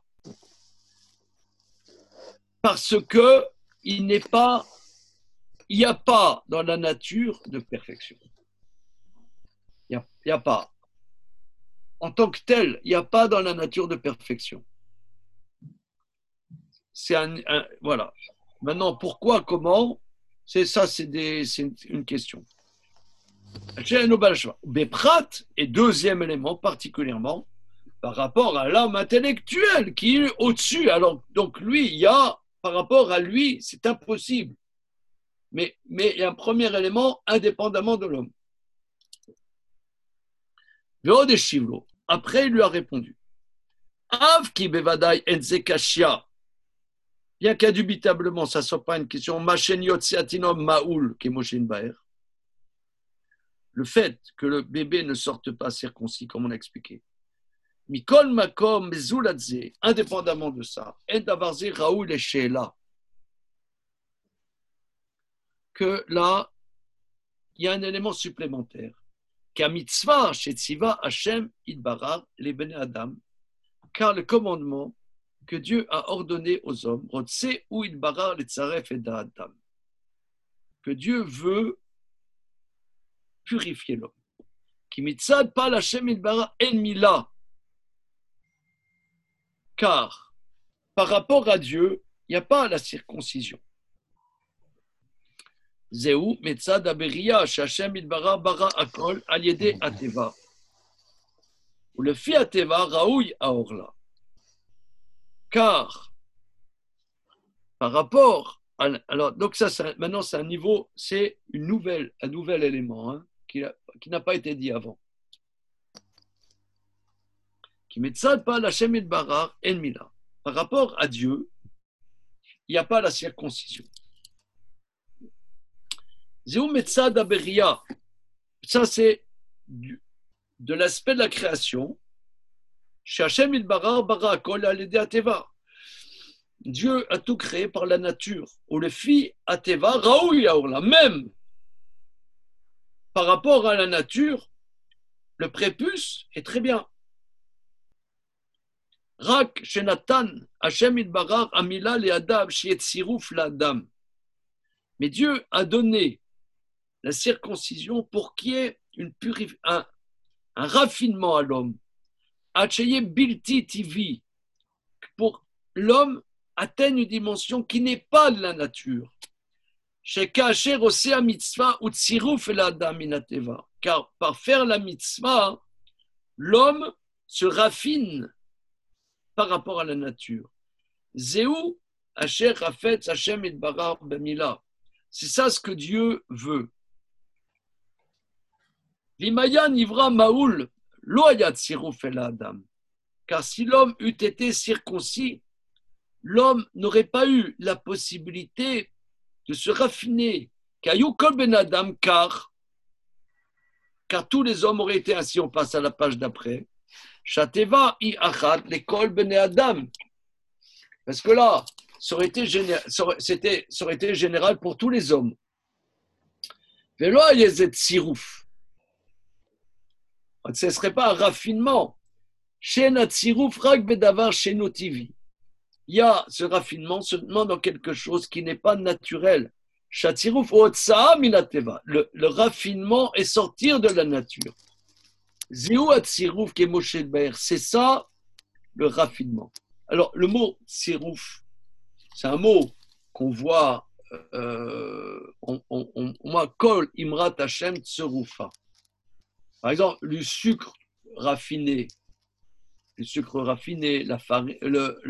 Parce que il n'y a pas dans la nature de perfection. Il n'y a pas. En tant que tel, il n'y a pas dans la nature de perfection. C'est voilà. Maintenant, pourquoi, comment, c'est une question. Beprat est deuxième élément, particulièrement par rapport à l'homme intellectuel qui est au-dessus. Alors, donc lui, il y a, par rapport à lui, c'est impossible. Mais il y a un premier élément indépendamment de l'homme. Après, il lui a répondu. Av ki bevadai etzekashia. Bien qu'indubitablement, ça ne soit pas une question. Maoul, le fait que le bébé ne sorte pas circoncis, comme on l'a expliqué. Mikol makom mezuladze, indépendamment de ça, endavarze raoul et sheela. Que là, il y a un élément supplémentaire. Kamitzvah shetziva Hashem idbarar les bene Adam, car le commandement que Dieu a ordonné aux hommes, que Dieu veut purifier l'homme. Ki mitzad pa l'Hashem itbarach en mila. Car par rapport à Dieu, il n'y a pas la circoncision. Zéou mitzad aberia sh'Hashem itbarach bara akol al yedei ateva. Ou le fi ateva raoui aorla. Car par rapport à, alors donc ça maintenant c'est un niveau, c'est un nouvel élément hein, qui n'a pas été dit avant. Qui metzad pas l'Hashem itbarach en mila. Par rapport à Dieu, il n'y a pas la circoncision. Zéou metzad aberia. Ça c'est de l'aspect de la création. Chez Hachem itbarach bara akol al yedei ateva. Dieu a tout créé par la nature. Ou le fi ateva raoui aorla. Même par rapport à la nature, le prépuce est très bien. Rak shenatan Hachem itbarach amila le'adam sheyetziruf la'adam. Mais Dieu a donné la circoncision pour qu'il y ait un raffinement à l'homme. Acheye bilti tivi. Pour l'homme atteigne une dimension qui n'est pas de la nature. Car par faire la mitzvah, l'homme se raffine par rapport à la nature. Zéou asher hafetz Hashem itbarach b'mila. C'est ça ce que Dieu veut. V'imaya nivra maoul lo haya tziruf el adam. Car si l'homme eût été circoncis, l'homme n'aurait pas eu la possibilité de se raffiner. Kayou kol ben adam, car tous les hommes auraient été ainsi. On passe à la page d'après. Shateva i achat les kol ben adam. Parce que là, ça aurait été général pour tous les hommes. Velo yezet sirouf. Ce ne serait pas un raffinement. Shenat sirouf rak bedavar shenotivi. Il y a ce raffinement seulement dans quelque chose qui n'est pas naturel. Le raffinement est sortir de la nature. C'est ça le raffinement. Alors, le mot tsirouf, c'est un mot qu'on voit, on voit kol imrat Hashem tseroufa. Par exemple, le sucre raffiné, la farine,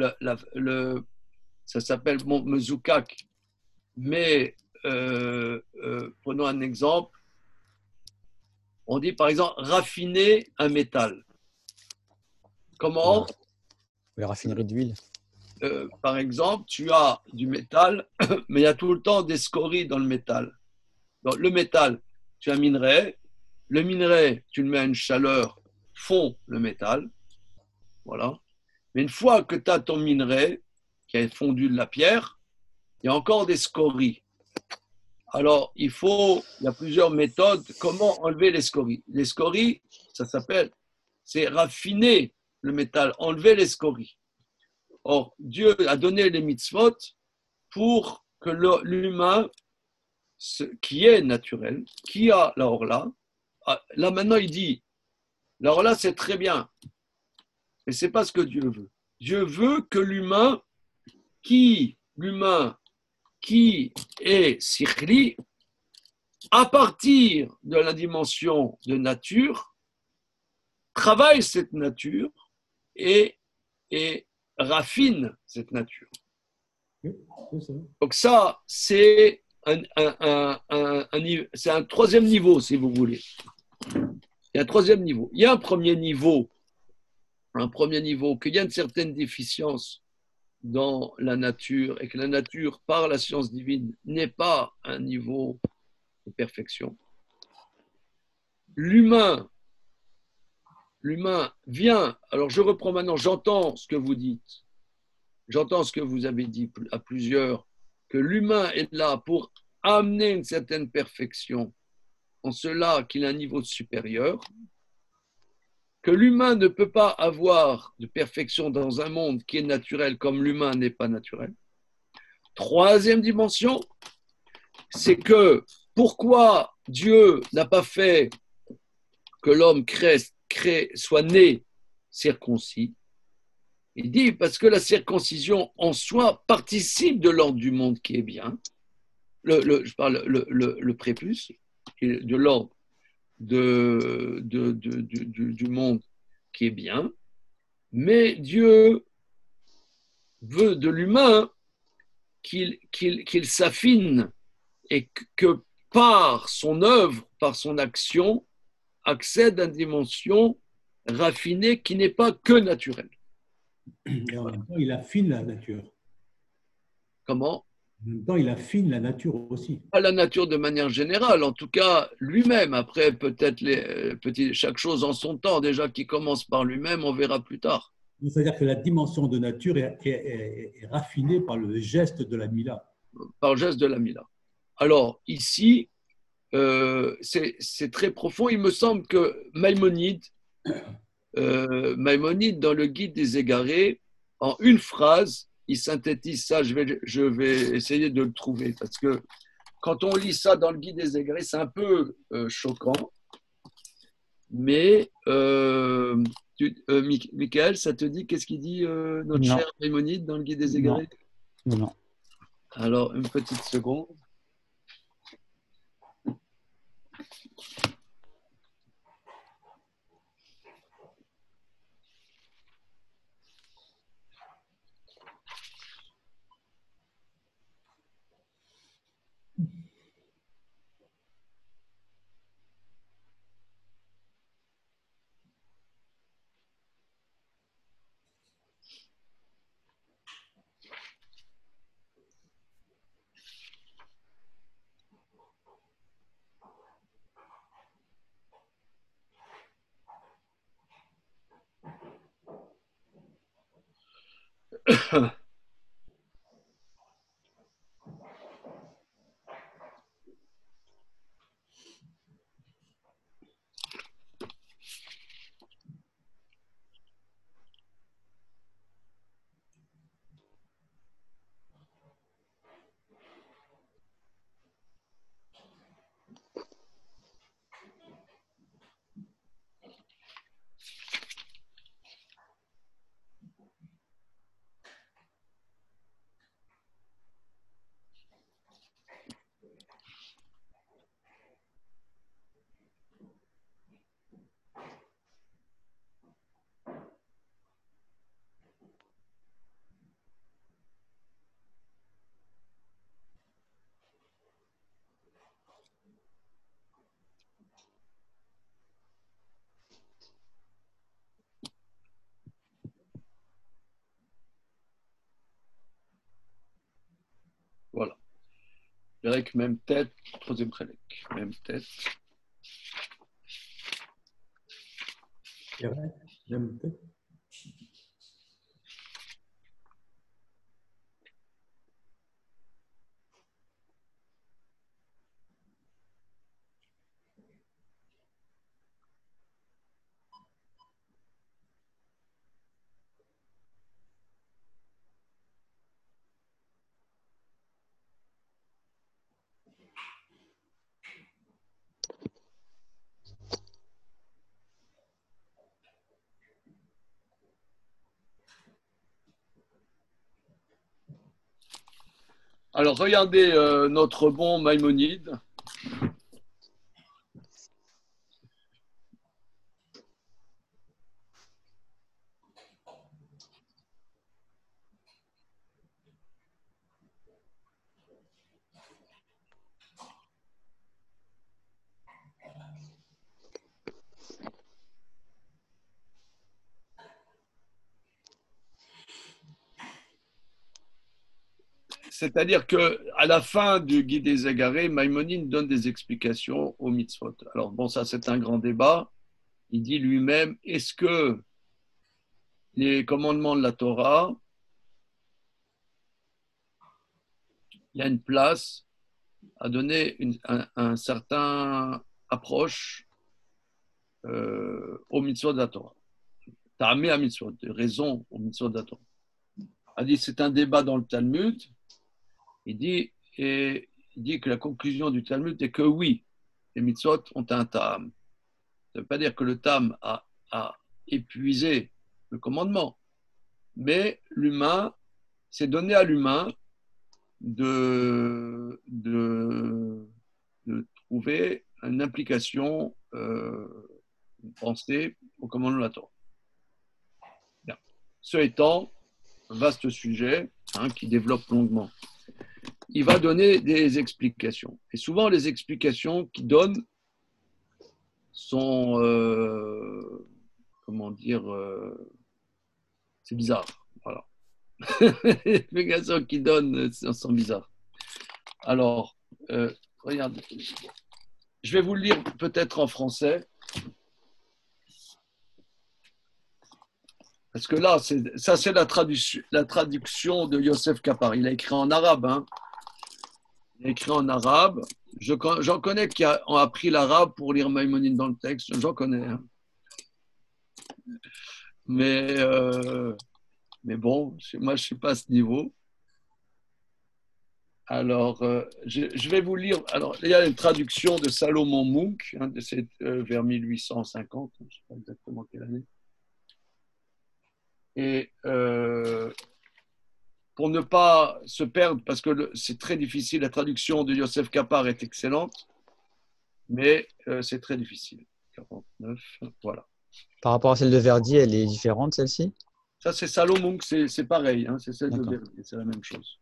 ça s'appelle mezoukak. Mais prenons un exemple. On dit par exemple raffiner un métal. Comment? La raffinerie d'huile. Par exemple, tu as du métal, mais il y a tout le temps des scories dans le métal. Donc, le métal, tu as un minerai. Le minerai, tu le mets à une chaleur, fond le métal. Voilà. Mais une fois que tu as ton minerai qui a fondu de la pierre, il y a encore des scories. Alors, il y a plusieurs méthodes. Comment enlever les scories? Les scories, c'est raffiner le métal, enlever les scories. Or, Dieu a donné les mitzvot pour que l'humain, qui est naturel, qui a la orla, là maintenant il dit, la orla c'est très bien, mais ce n'est pas ce que Dieu veut. Dieu veut que l'humain qui est sikhli, à partir de la dimension de nature, travaille cette nature et raffine cette nature. Donc ça, c'est un troisième niveau, si vous voulez. Il y a un troisième niveau. Il y a un premier niveau, qu'il y a une certaine déficience dans la nature et que la nature, par la science divine, n'est pas un niveau de perfection. L'humain vient, alors je reprends maintenant, j'entends ce que vous dites, j'entends ce que vous avez dit à plusieurs, que l'humain est là pour amener une certaine perfection, en cela qu'il a un niveau supérieur, que l'humain ne peut pas avoir de perfection dans un monde qui est naturel comme l'humain n'est pas naturel. Troisième dimension, c'est que pourquoi Dieu n'a pas fait que l'homme soit né circoncis. Il dit parce que la circoncision en soi participe de l'ordre du monde qui est bien. Je parle le prépuce, de l'ordre du monde qui est bien. Mais Dieu veut de l'humain qu'il s'affine et que par son œuvre, par son action, accède à une dimension raffinée qui n'est pas que naturelle. Et en même temps, il affine la nature. Comment ? En même temps, il affine la nature aussi. Pas la nature de manière générale, en tout cas lui-même. Après, peut-être chaque chose en son temps, déjà qui commence par lui-même, on verra plus tard. C'est-à-dire que la dimension de nature est raffinée par le geste de la Mila. Par le geste de la Mila. Alors, ici, c'est très profond. Il me semble que Maïmonide, dans le Guide des Égarés, en une phrase, il synthétise ça. Je vais essayer de le trouver parce que quand on lit ça dans le Guide des Égarés, c'est un peu choquant. Mais, Michael, ça te dit qu'est-ce qu'il dit notre Non. cher Maïmonide dans le Guide des Égarés ? Non. Alors, une petite seconde. Voilà. Perek, même tête, troisième Perek, même tête. Même tête. Alors, regardez notre bon Maïmonide. C'est-à-dire qu'à la fin du Guide des Égarés, Maïmonide donne des explications aux mitzvot. Alors, bon, ça, c'est un grand débat. Il dit lui-même, est-ce que les commandements de la Torah, il y a une place à donner un certain approche aux mitzvot de la Torah. Ta'amé à mitzvot, raison aux mitzvot de la Torah. Il dit, c'est un débat dans le Talmud. Il dit que la conclusion du Talmud est que oui, les mitzvot ont un ta'am. Ça ne veut pas dire que le Tam a épuisé le commandement, mais l'humain, c'est donné à l'humain de trouver une implication, une pensée au commandement de la Torah. Bien. Ce étant, un vaste sujet qui développe longuement. Il va donner des explications. Et souvent, les explications qu'il donne sont, comment dire, c'est bizarre. Voilà. Les explications qu'il donne sont bizarres. Alors, regardez. Je vais vous le lire peut-être en français. Parce que là, c'est la traduction de Yosef Kapar. Il a écrit en arabe. Hein. Il a écrit en arabe. J'en connais qui ont appris l'arabe pour lire Maïmonide dans le texte. J'en connais. Hein. Mais bon, moi, je ne suis pas à ce niveau. Alors, je vais vous lire. Alors, il y a une traduction de Salomon Munk, c'est vers 1850, je ne sais pas exactement quelle année. Et pour ne pas se perdre, parce que c'est très difficile, la traduction de Yosef Kapar est excellente, mais c'est très difficile. 49, voilà. Par rapport à celle de Verdi, elle est différente, celle-ci? Ça, c'est Salomon, c'est pareil, c'est celle de Verdi, c'est la même chose.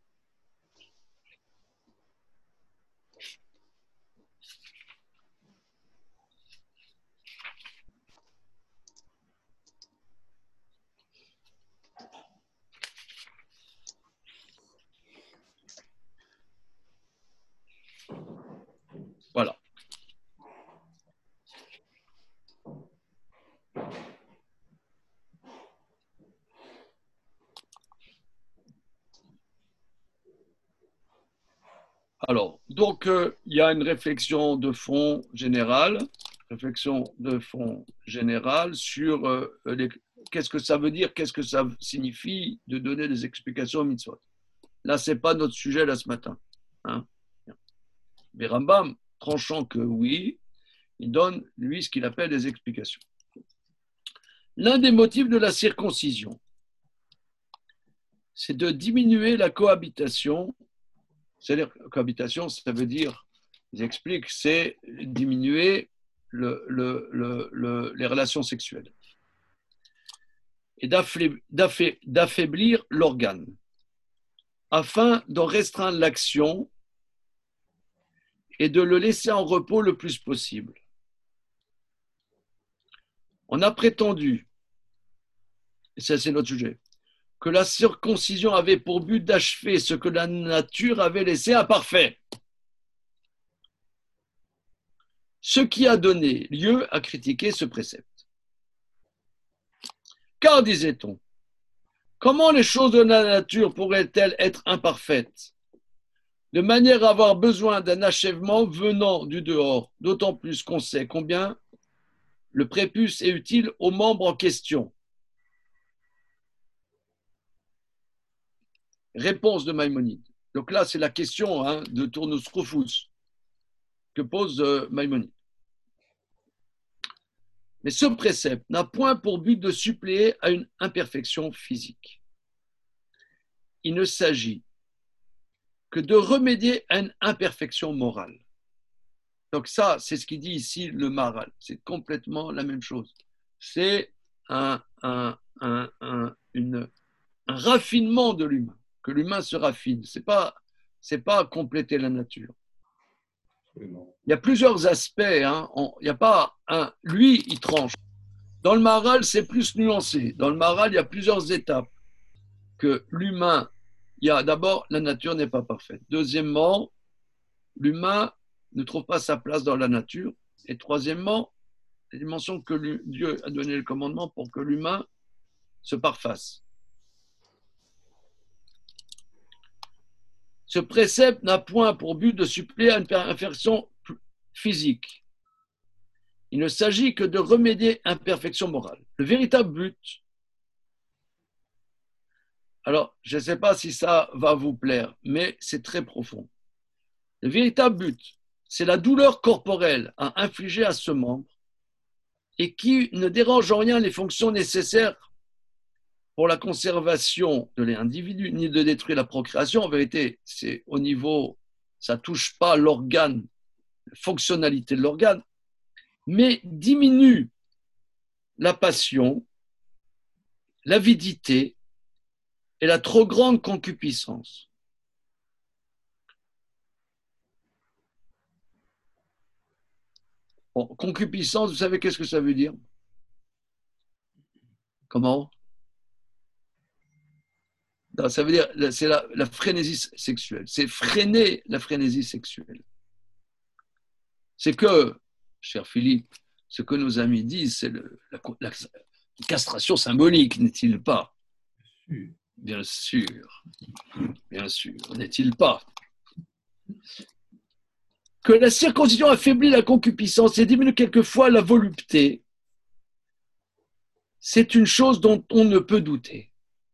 Voilà. Alors, donc, il y a une réflexion de fond générale sur qu'est-ce que ça veut dire, qu'est-ce que ça signifie de donner des explications aux mitzvot. Là, ce n'est pas notre sujet là ce matin. Hein. Mais Rambam, tranchant que oui, il donne, lui, ce qu'il appelle des explications. L'un des motifs de la circoncision, c'est de diminuer la cohabitation. C'est-à-dire, cohabitation, ça veut dire, ils expliquent, c'est diminuer les relations sexuelles et d'affaiblir l'organe afin d'en restreindre l'action et de le laisser en repos le plus possible. On a prétendu, et ça c'est notre sujet, que la circoncision avait pour but d'achever ce que la nature avait laissé imparfait. Ce qui a donné lieu à critiquer ce précepte. Car, disait-on, comment les choses de la nature pourraient-elles être imparfaites, de manière à avoir besoin d'un achèvement venant du dehors, d'autant plus qu'on sait combien le prépuce est utile aux membres en question. Réponse de Maïmonide. Donc là, c'est la question de Tournus Rufus que pose Maïmonide. Mais ce précepte n'a point pour but de suppléer à une imperfection physique. Il ne s'agit que de remédier à une imperfection morale. Donc ça, c'est ce qu'il dit ici le Maharal. C'est complètement la même chose. C'est un raffinement de l'humain, que l'humain se raffine. C'est pas compléter la nature. Il y a plusieurs aspects. Il n'y a pas un. Lui, il tranche. Dans le Maharal, c'est plus nuancé. Dans le Maharal, il y a plusieurs étapes. Que l'humain, il y a d'abord, la nature n'est pas parfaite. Deuxièmement, l'humain ne trouve pas sa place dans la nature. Et troisièmement, la dimension que Dieu a donné le commandement pour que l'humain se parfasse. Ce précepte n'a point pour but de suppléer à une imperfection physique. Il ne s'agit que de remédier à une imperfection morale. Le véritable but, alors je ne sais pas si ça va vous plaire, mais c'est très profond. Le véritable but, c'est la douleur corporelle à infliger à ce membre et qui ne dérange en rien les fonctions nécessaires pour la conservation de l'individu, ni de détruire la procréation. En vérité, c'est au niveau, ça ne touche pas l'organe, la fonctionnalité de l'organe, mais diminue la passion, l'avidité et la trop grande concupiscence. Bon, concupiscence, vous savez qu'est-ce que ça veut dire? Comment? Non, ça veut dire, c'est la frénésie sexuelle. C'est freiner la frénésie sexuelle. C'est que, cher Philippe, ce que nos amis disent, c'est la castration symbolique, n'est-il pas? Bien sûr, n'est-il pas? Que la circoncision affaiblit la concupiscence et diminue quelquefois la volupté, c'est une chose dont on ne peut douter.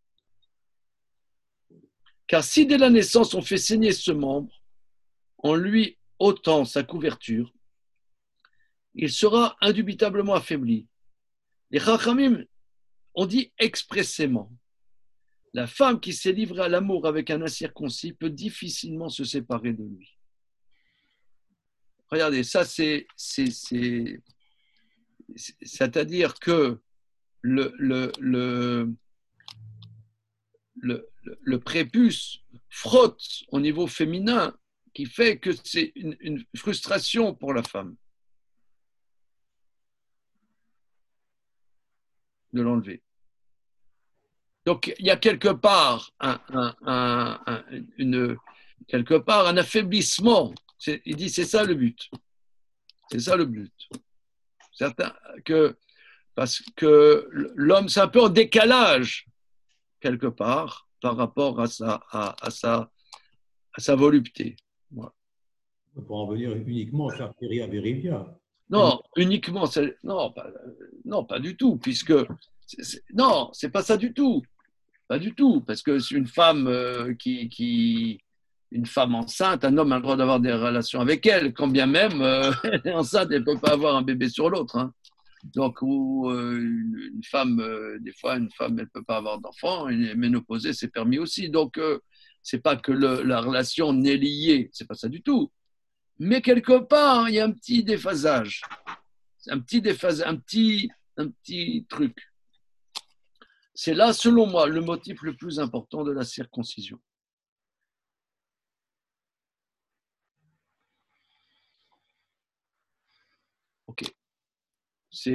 Car si dès la naissance on fait saigner ce membre, en lui ôtant sa couverture, il sera indubitablement affaibli. Les Chachamim ont dit expressément, la femme qui s'est livrée à l'amour avec un incirconcis peut difficilement se séparer de lui. Regardez, ça c'est-à-dire que le prépuce frotte au niveau féminin qui fait que c'est une frustration pour la femme de l'enlever. Donc, il y a quelque part un affaiblissement. Il dit c'est ça le but. C'est ça le but. Certain que, parce que l'homme, c'est un peu en décalage quelque part par rapport à sa volupté. Voilà. Pour en venir uniquement à faire Péria Vérivia. Non, uniquement, non, pas du tout, puisque non, c'est pas ça du tout, pas du tout, parce que c'est une femme une femme enceinte, un homme a le droit d'avoir des relations avec elle, quand bien même elle est enceinte, elle ne peut pas avoir un bébé sur l'autre. Hein. Donc, une femme, des fois, une femme, elle ne peut pas avoir d'enfant, une ménopausée, c'est permis aussi. Donc, c'est pas que la relation n'est liée, c'est pas ça du tout. Mais quelque part, il y a un petit déphasage, un petit truc. C'est là, selon moi, le motif le plus important de la circoncision. Ok. Ça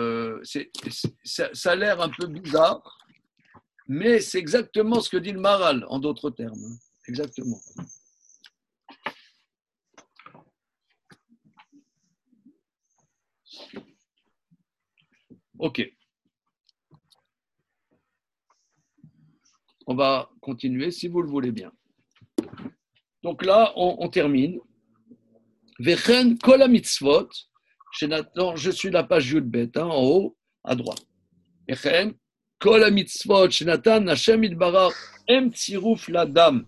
a l'air un peu bizarre, mais c'est exactement ce que dit le Maharal, en d'autres termes. Exactement. Ok. On va continuer si vous le voulez bien. Donc là, on termine. Vechen kol ha-mitzvot, je suis la page Yud-Bet, en haut, à droite. Vechen kol ha-mitzvot, shenatan Hashem yitbarach em tziruf ladam.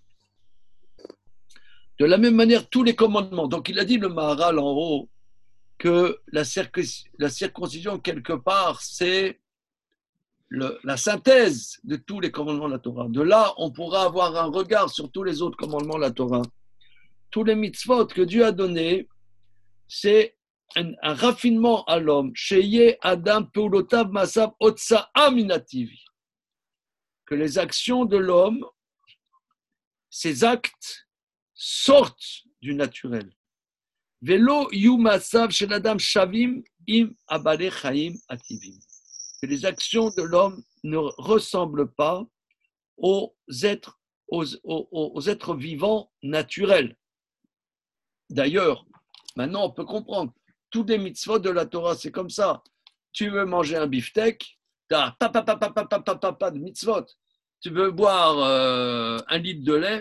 De la même manière, tous les commandements. Donc il a dit le Maharal en haut que la circoncision, quelque part, c'est la synthèse de tous les commandements de la Torah. De là, on pourra avoir un regard sur tous les autres commandements de la Torah. Tous les mitzvot que Dieu a donnés, c'est un raffinement à l'homme. Sheye Adam Peulotav Masav Otsa Aminativi. Que les actions de l'homme, ces actes, sortent du naturel. Velo Yu Masav Shel Adam Shavim Im Abale Chaim Ativim. Que les actions de l'homme ne ressemblent pas aux êtres vivants naturels. D'ailleurs, maintenant on peut comprendre, tous les mitzvot de la Torah, c'est comme ça. Tu veux manger un beefsteak, tu as de mitzvot. Tu veux boire 1 litre de lait,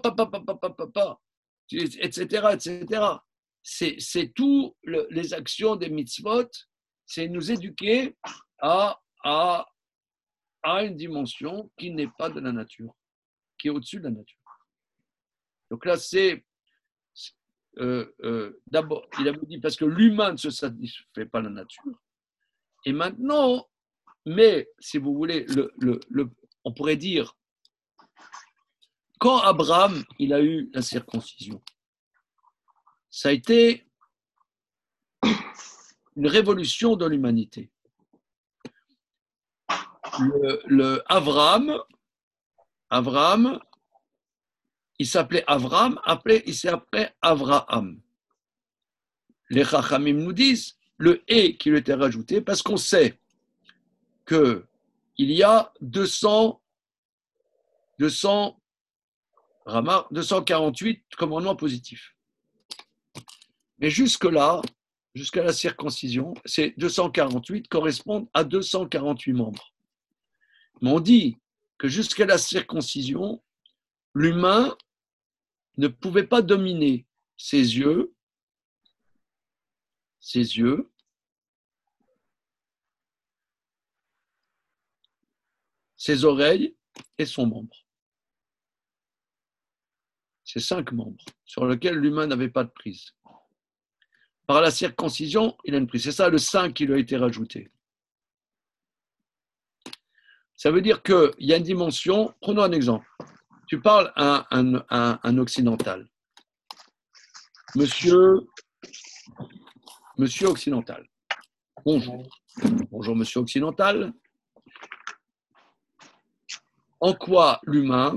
etc., etc. C'est tout les actions des mitzvot, c'est nous éduquer à une dimension qui n'est pas de la nature, qui est au-dessus de la nature. Donc là, c'est d'abord, il avait dit parce que l'humain ne se satisfait pas la nature, Et maintenant, mais si vous voulez, on pourrait dire, quand Abraham il a eu la circoncision, ça a été une révolution de l'humanité. Abraham, il s'appelait Abraham, il s'est appelé Avraham. Les Chachamim nous disent le « et » qui lui était rajouté parce qu'on sait qu'il y a 248 commandements positifs. Mais jusque-là, jusqu'à la circoncision, ces 248 correspondent à 248 membres. Mais on dit que jusqu'à la circoncision, l'humain ne pouvait pas dominer ses yeux, ses oreilles et son membre. C'est 5 membres sur lesquels l'humain n'avait pas de prise. Par la circoncision, il a une prise. C'est ça le 5 qui lui a été rajouté. Ça veut dire qu'il y a une dimension. Prenons un exemple. Tu parles à un occidental. Monsieur occidental. Bonjour. Bonjour, monsieur occidental. En quoi l'humain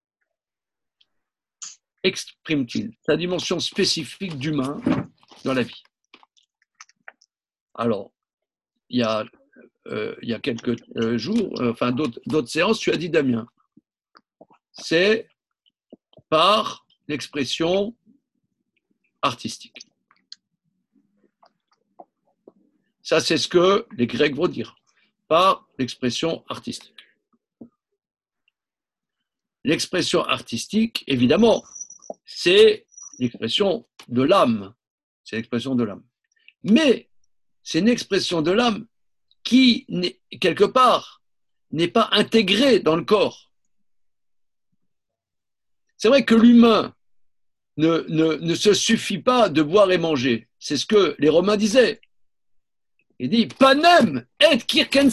exprime-t-il sa dimension spécifique d'humain dans la vie? Alors, il y a quelques jours, d'autres séances, tu as dit, Damien, c'est par l'expression artistique. Ça, c'est ce que les Grecs vont dire, par l'expression artistique. L'expression artistique, évidemment, c'est l'expression de l'âme. C'est l'expression de l'âme. Mais c'est une expression de l'âme qui, quelque part, n'est pas intégrée dans le corps. C'est vrai que l'humain ne se suffit pas de boire et manger. C'est ce que les Romains disaient. Il dit « panem et circenses ».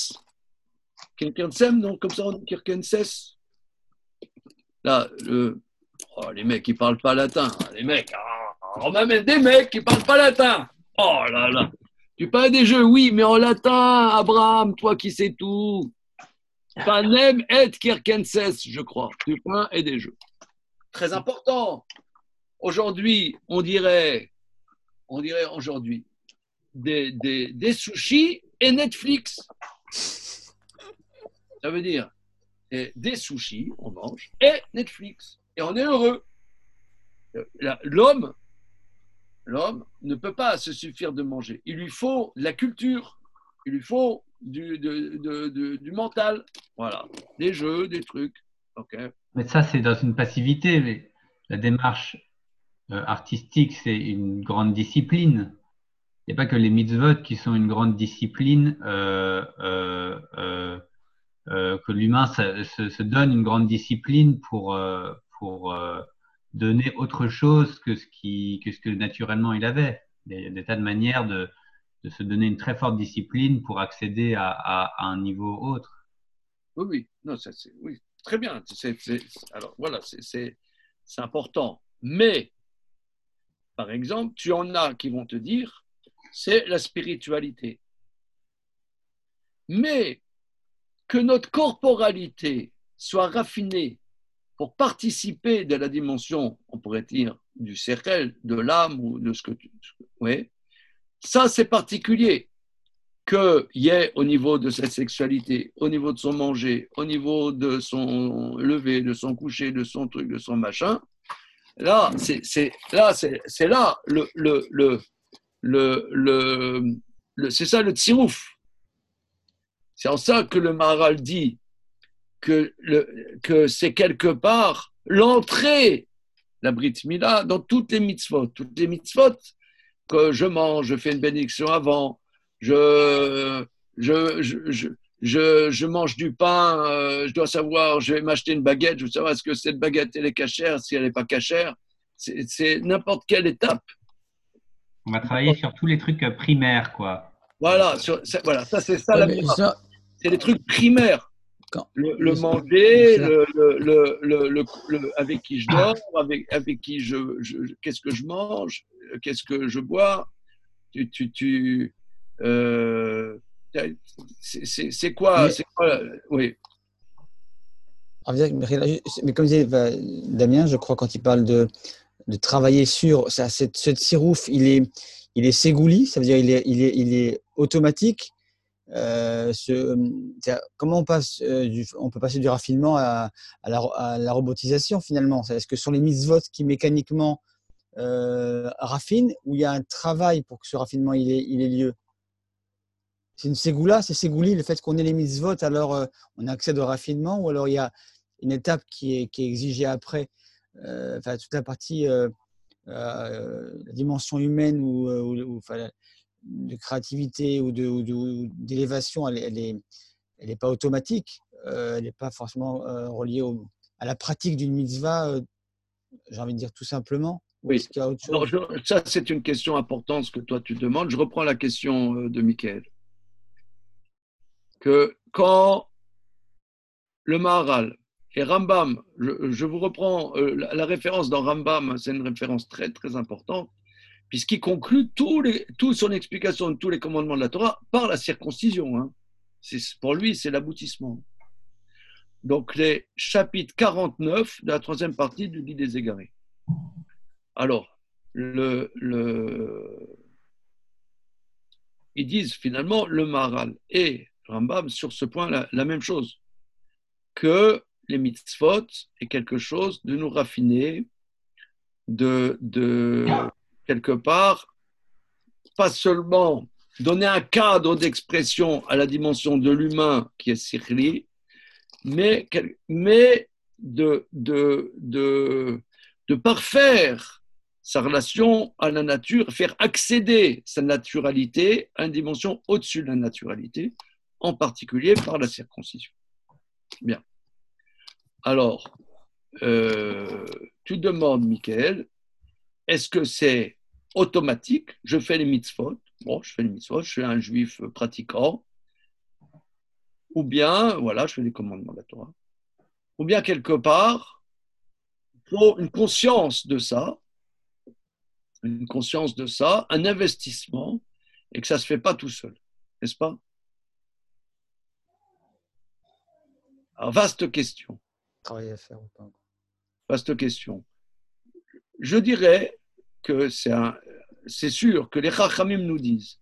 Circensem, non, comme ça on dit circenses. Là, les mecs, ils ne parlent pas latin. Les mecs, on m'amène des mecs qui ne parlent pas latin. Oh là là. Tu parles des jeux, oui, mais en latin, Abraham, toi qui sais tout. Panem et circenses, je crois. Du pain et des jeux. Très important. Aujourd'hui, on dirait aujourd'hui des sushis et Netflix. Ça veut dire des sushis, on mange, et Netflix. Et on est heureux. L'homme ne peut pas se suffire de manger. Il lui faut de la culture. Il lui faut du mental. Voilà. Des jeux, des trucs. Okay. Mais ça, c'est dans une passivité. Mais la démarche artistique, c'est une grande discipline. Il n'y a pas que les mitzvot qui sont une grande discipline, que l'humain se donne une grande discipline pour donner autre chose que ce que naturellement il avait. Il y a des tas de manières de se donner une très forte discipline pour accéder à un niveau autre. Oui, non, oui, très bien. Alors voilà, c'est important. Mais, par exemple, tu en as qui vont te dire, c'est la spiritualité. Mais que notre corporalité soit raffinée pour participer de la dimension, on pourrait dire, du cercle, de l'âme ou de ce que tu... Oui, ça c'est particulier. Qu'il y ait au niveau de cette sexualité, au niveau de son manger, au niveau de son lever, de son coucher, de son truc, de son machin, là, c'est là c'est ça le tsirouf. C'est en ça que le Maharal dit que c'est quelque part l'entrée, la Brit Mila, dans toutes les mitzvot. Toutes les mitzvot que je mange, je fais une bénédiction avant, je mange du pain, je dois savoir, je vais m'acheter une baguette, je veux savoir est-ce que cette baguette elle est cachère, si elle n'est pas cachère. C'est n'importe quelle étape. On va travailler sur tous les trucs primaires, quoi. Voilà, voilà, ça c'est ça Ouais, la mais mira. ça, C'est les trucs primaires. quand- Le mais- manger, c'est là. avec qui je dors, avec qui qu'est-ce que je mange, qu'est-ce que je bois. Euh, Mais, c'est quoi, oui, mais comme disait Damien, je crois, quand il parle de travailler sur ça, ce tsirouf, il est ségouli, ça veut dire il est automatique. Comment on peut passer du raffinement à la robotisation finalement? Est-ce que ce sont les mitzvot qui mécaniquement raffinent ou il y a un travail pour que ce raffinement il ait lieu? C'est une ségoula, c'est ségouli, le fait qu'on ait les mitzvot, alors on accède au raffinement, ou alors il y a une étape qui est exigée après, toute la partie, la dimension humaine enfin, de créativité ou d'élévation, elle est pas automatique, elle n'est pas forcément reliée à la pratique d'une mitzvah, j'ai envie de dire tout simplement, ou oui. est-ce qu'il y a autre Alors, chose? ça, c'est une question importante, ce que toi tu demandes. Je reprends la question de Michael. Que quand le Maharal et Rambam, je vous reprends la référence dans Rambam, c'est une référence très très importante, puisqu'il conclut toute son explication de tous les commandements de la Torah par la circoncision. Hein. Pour lui, c'est l'aboutissement. Donc, les chapitres 49 de la troisième partie du Guide des Égarés. Alors, ils disent finalement, le Maharal et Rambam, sur ce point, la même chose, que les mitzvot est quelque chose de nous raffiner, de quelque part, pas seulement donner un cadre d'expression à la dimension de l'humain qui est sirli, mais de parfaire sa relation à la nature, faire accéder sa naturalité à une dimension au-dessus de la naturalité, en particulier par la circoncision. Bien. Alors, tu demandes, Michael, est-ce que c'est automatique? Je fais les mitzvot. Bon, je fais les mitzvot, je suis un juif pratiquant. Ou bien, voilà, je fais les commandements de la Torah. Ou bien, quelque part, il faut une conscience de ça, un investissement, et que ça ne se fait pas tout seul. N'est-ce pas? Alors, vaste question. Travail à faire ou pas? Vaste question. Je dirais que c'est sûr que les Chachamim nous disent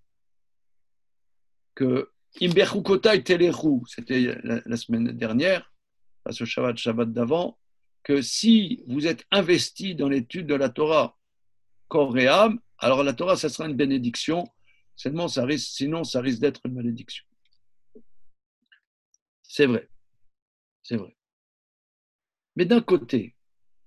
que Imberchukotai Telechu, c'était la semaine dernière, pas ce Shabbat d'avant, que si vous êtes investi dans l'étude de la Torah, corps et âme, alors la Torah, ça sera une bénédiction, sinon ça risque d'être une malédiction. C'est vrai, c'est vrai. Mais d'un côté,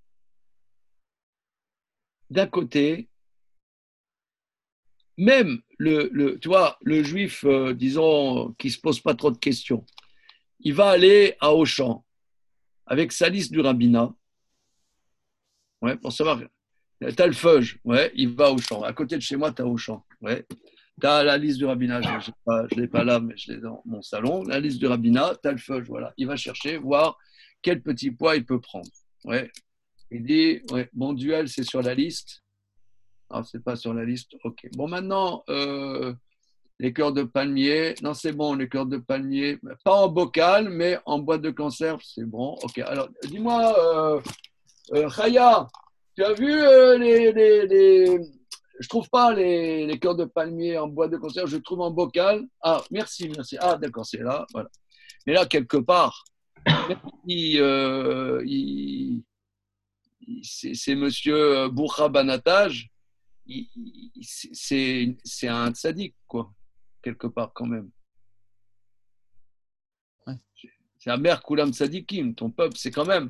même tu vois, le juif, disons, qui ne se pose pas trop de questions, il va aller à Auchan avec sa liste du rabbinat, ouais, pour savoir, tu as le feuge, ouais, il va à Auchan. À côté de chez moi, tu as Auchan, ouais. Tu as la liste du rabbinat, je ne l'ai pas là, mais je l'ai dans mon salon. La liste du rabbinat, tu as le feuge, voilà. Il va chercher, voir quel petit poids il peut prendre. Ouais. Il dit, ouais, mon duel, c'est sur la liste. Ah, c'est pas sur la liste. Ok. Bon, maintenant, les cœurs de palmier. Non, c'est bon, les cœurs de palmier. Pas en bocal, mais en boîte de conserve, c'est bon. Ok. Alors, dis-moi, Chaya, tu as vu je trouve pas les cœurs de palmier en boîte de conserve, je trouve en bocal. Ah, merci. Ah, d'accord, c'est là. Voilà. Mais là, quelque part, c'est monsieur Bourra Banatage. C'est un tzaddik, quoi, quelque part, quand même. Ouais. C'est un mère Koulam Tzadikim, ton peuple, c'est quand même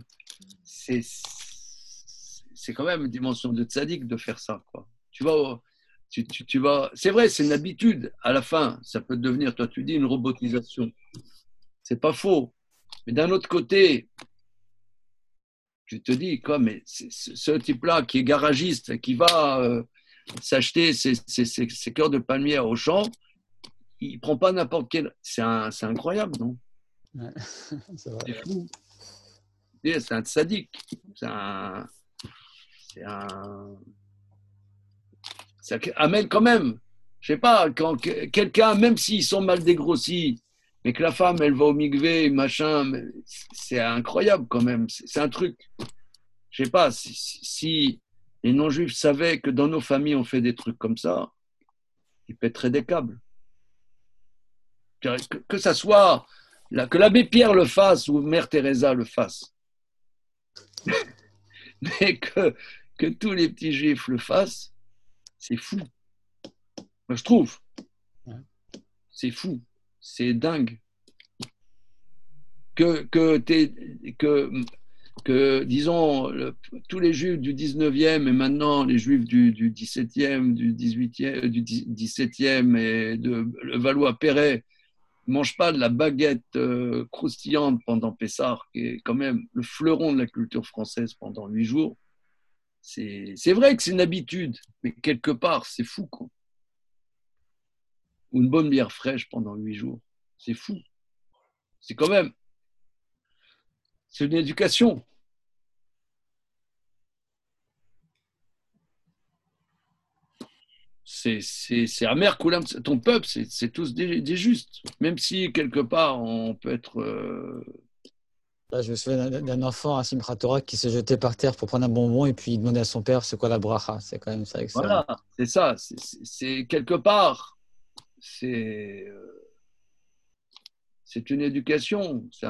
une dimension de tzaddik de faire ça, quoi. Tu vas, c'est vrai, c'est une habitude. À la fin, ça peut devenir, toi, tu dis, une robotisation. C'est pas faux. Mais d'un autre côté, je te dis, quoi, mais ce type-là qui est garagiste, qui va s'acheter ses cœurs de palmier au champ, il prend pas n'importe quel. C'est incroyable, non? Ouais. C'est vrai. C'est fou. C'est un sadique. Ça amène quand même. Je sais pas, quand quelqu'un, même s'ils sont mal dégrossis, mais que la femme, elle va au mikvé, machin, c'est incroyable quand même. C'est un truc. Je sais pas, si les non-juifs savaient que dans nos familles, on fait des trucs comme ça, ils pèteraient des câbles. Que ça soit, que l'abbé Pierre le fasse ou Mère Teresa le fasse. Mais que tous les petits juifs le fassent, c'est fou. Moi, je trouve. C'est fou. C'est dingue. Que disons, tous les juifs du 19e et maintenant les juifs du 17e, du 18e, du 17e et de Valois-Perret ne mangent pas de la baguette croustillante pendant Pessah, qui est quand même le fleuron de la culture française pendant 8 jours. C'est vrai que c'est une habitude, mais quelque part, c'est fou, quoi. Ou une bonne bière fraîche pendant 8 jours. C'est fou. C'est quand même... C'est une éducation. C'est amer, Koulam. Ton peuple, c'est tous des justes. Même si, quelque part, on peut être... Là, je me souviens d'un enfant à Simchat Torah qui se jetait par terre pour prendre un bonbon et puis il demandait à son père c'est quoi la bracha. C'est quand même ça. Voilà, c'est ça. C'est quelque part, c'est une éducation. C'est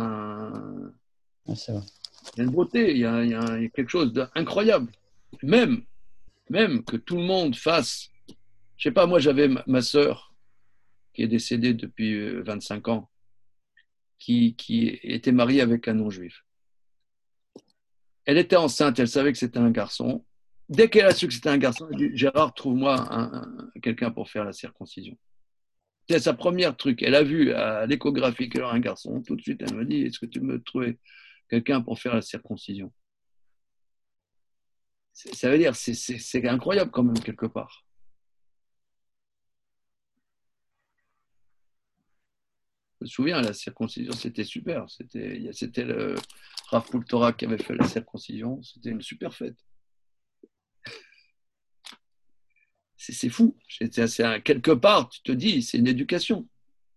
une beauté. Il y a quelque chose d'incroyable. Même que tout le monde fasse. Je sais pas, moi, j'avais ma sœur qui est décédée depuis 25 ans, qui était mariée avec un non-juif. Elle était enceinte, elle savait que c'était un garçon. Dès qu'elle a su que c'était un garçon, elle a dit Gérard, trouve-moi quelqu'un pour faire la circoncision. C'est sa première truc. Elle a vu à l'échographie qu'elle a un garçon. Tout de suite, elle me dit est-ce que tu me trouves quelqu'un pour faire la circoncision? Ça veut dire c'est incroyable quand même, quelque part. Je me souviens, la circoncision, c'était super. C'était le Rav Poultora qui avait fait la circoncision. C'était une super fête. C'est fou. Quelque part, tu te dis, c'est une éducation.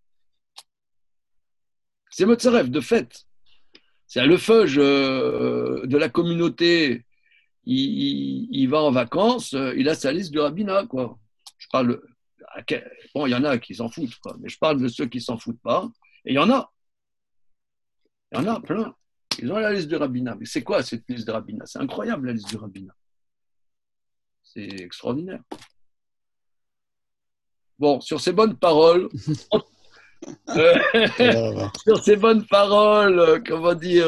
C'est Motzarev, de fait. C'est le feuge de la communauté. Il va en vacances, il a sa liste du rabbinat, quoi. Je parle. Bon, il y en a qui s'en foutent, quoi, mais je parle de ceux qui s'en foutent pas. Et il y en a. Il y en a plein. Ils ont la liste du rabbinat. Mais c'est quoi cette liste du rabbinat? C'est incroyable, la liste du rabbinat. C'est extraordinaire. Bon, sur ces bonnes paroles, sur ces bonnes paroles, comment dire,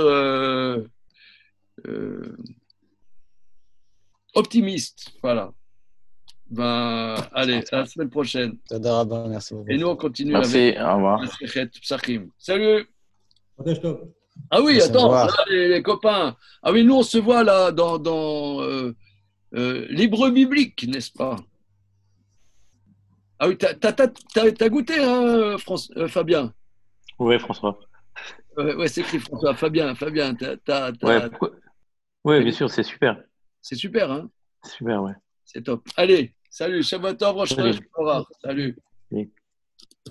optimistes, voilà. Ben, allez, à la semaine prochaine. Merci beaucoup. Et nous, on continue Merci, au revoir. Salut. Ah oui, Merci, attends, là, les copains. Ah oui, nous, on se voit là dans l'hébreu biblique, n'est-ce pas? Ah oui, t'as goûté, hein, Fabien? Oui, François. Ouais, c'est écrit François. Fabien, Ouais, bien sûr, c'est super. C'est super, hein? Super, ouais. C'est top. Allez, salut, Shabbat Tov, Rosh Salut. Hashanah, salut. Oui.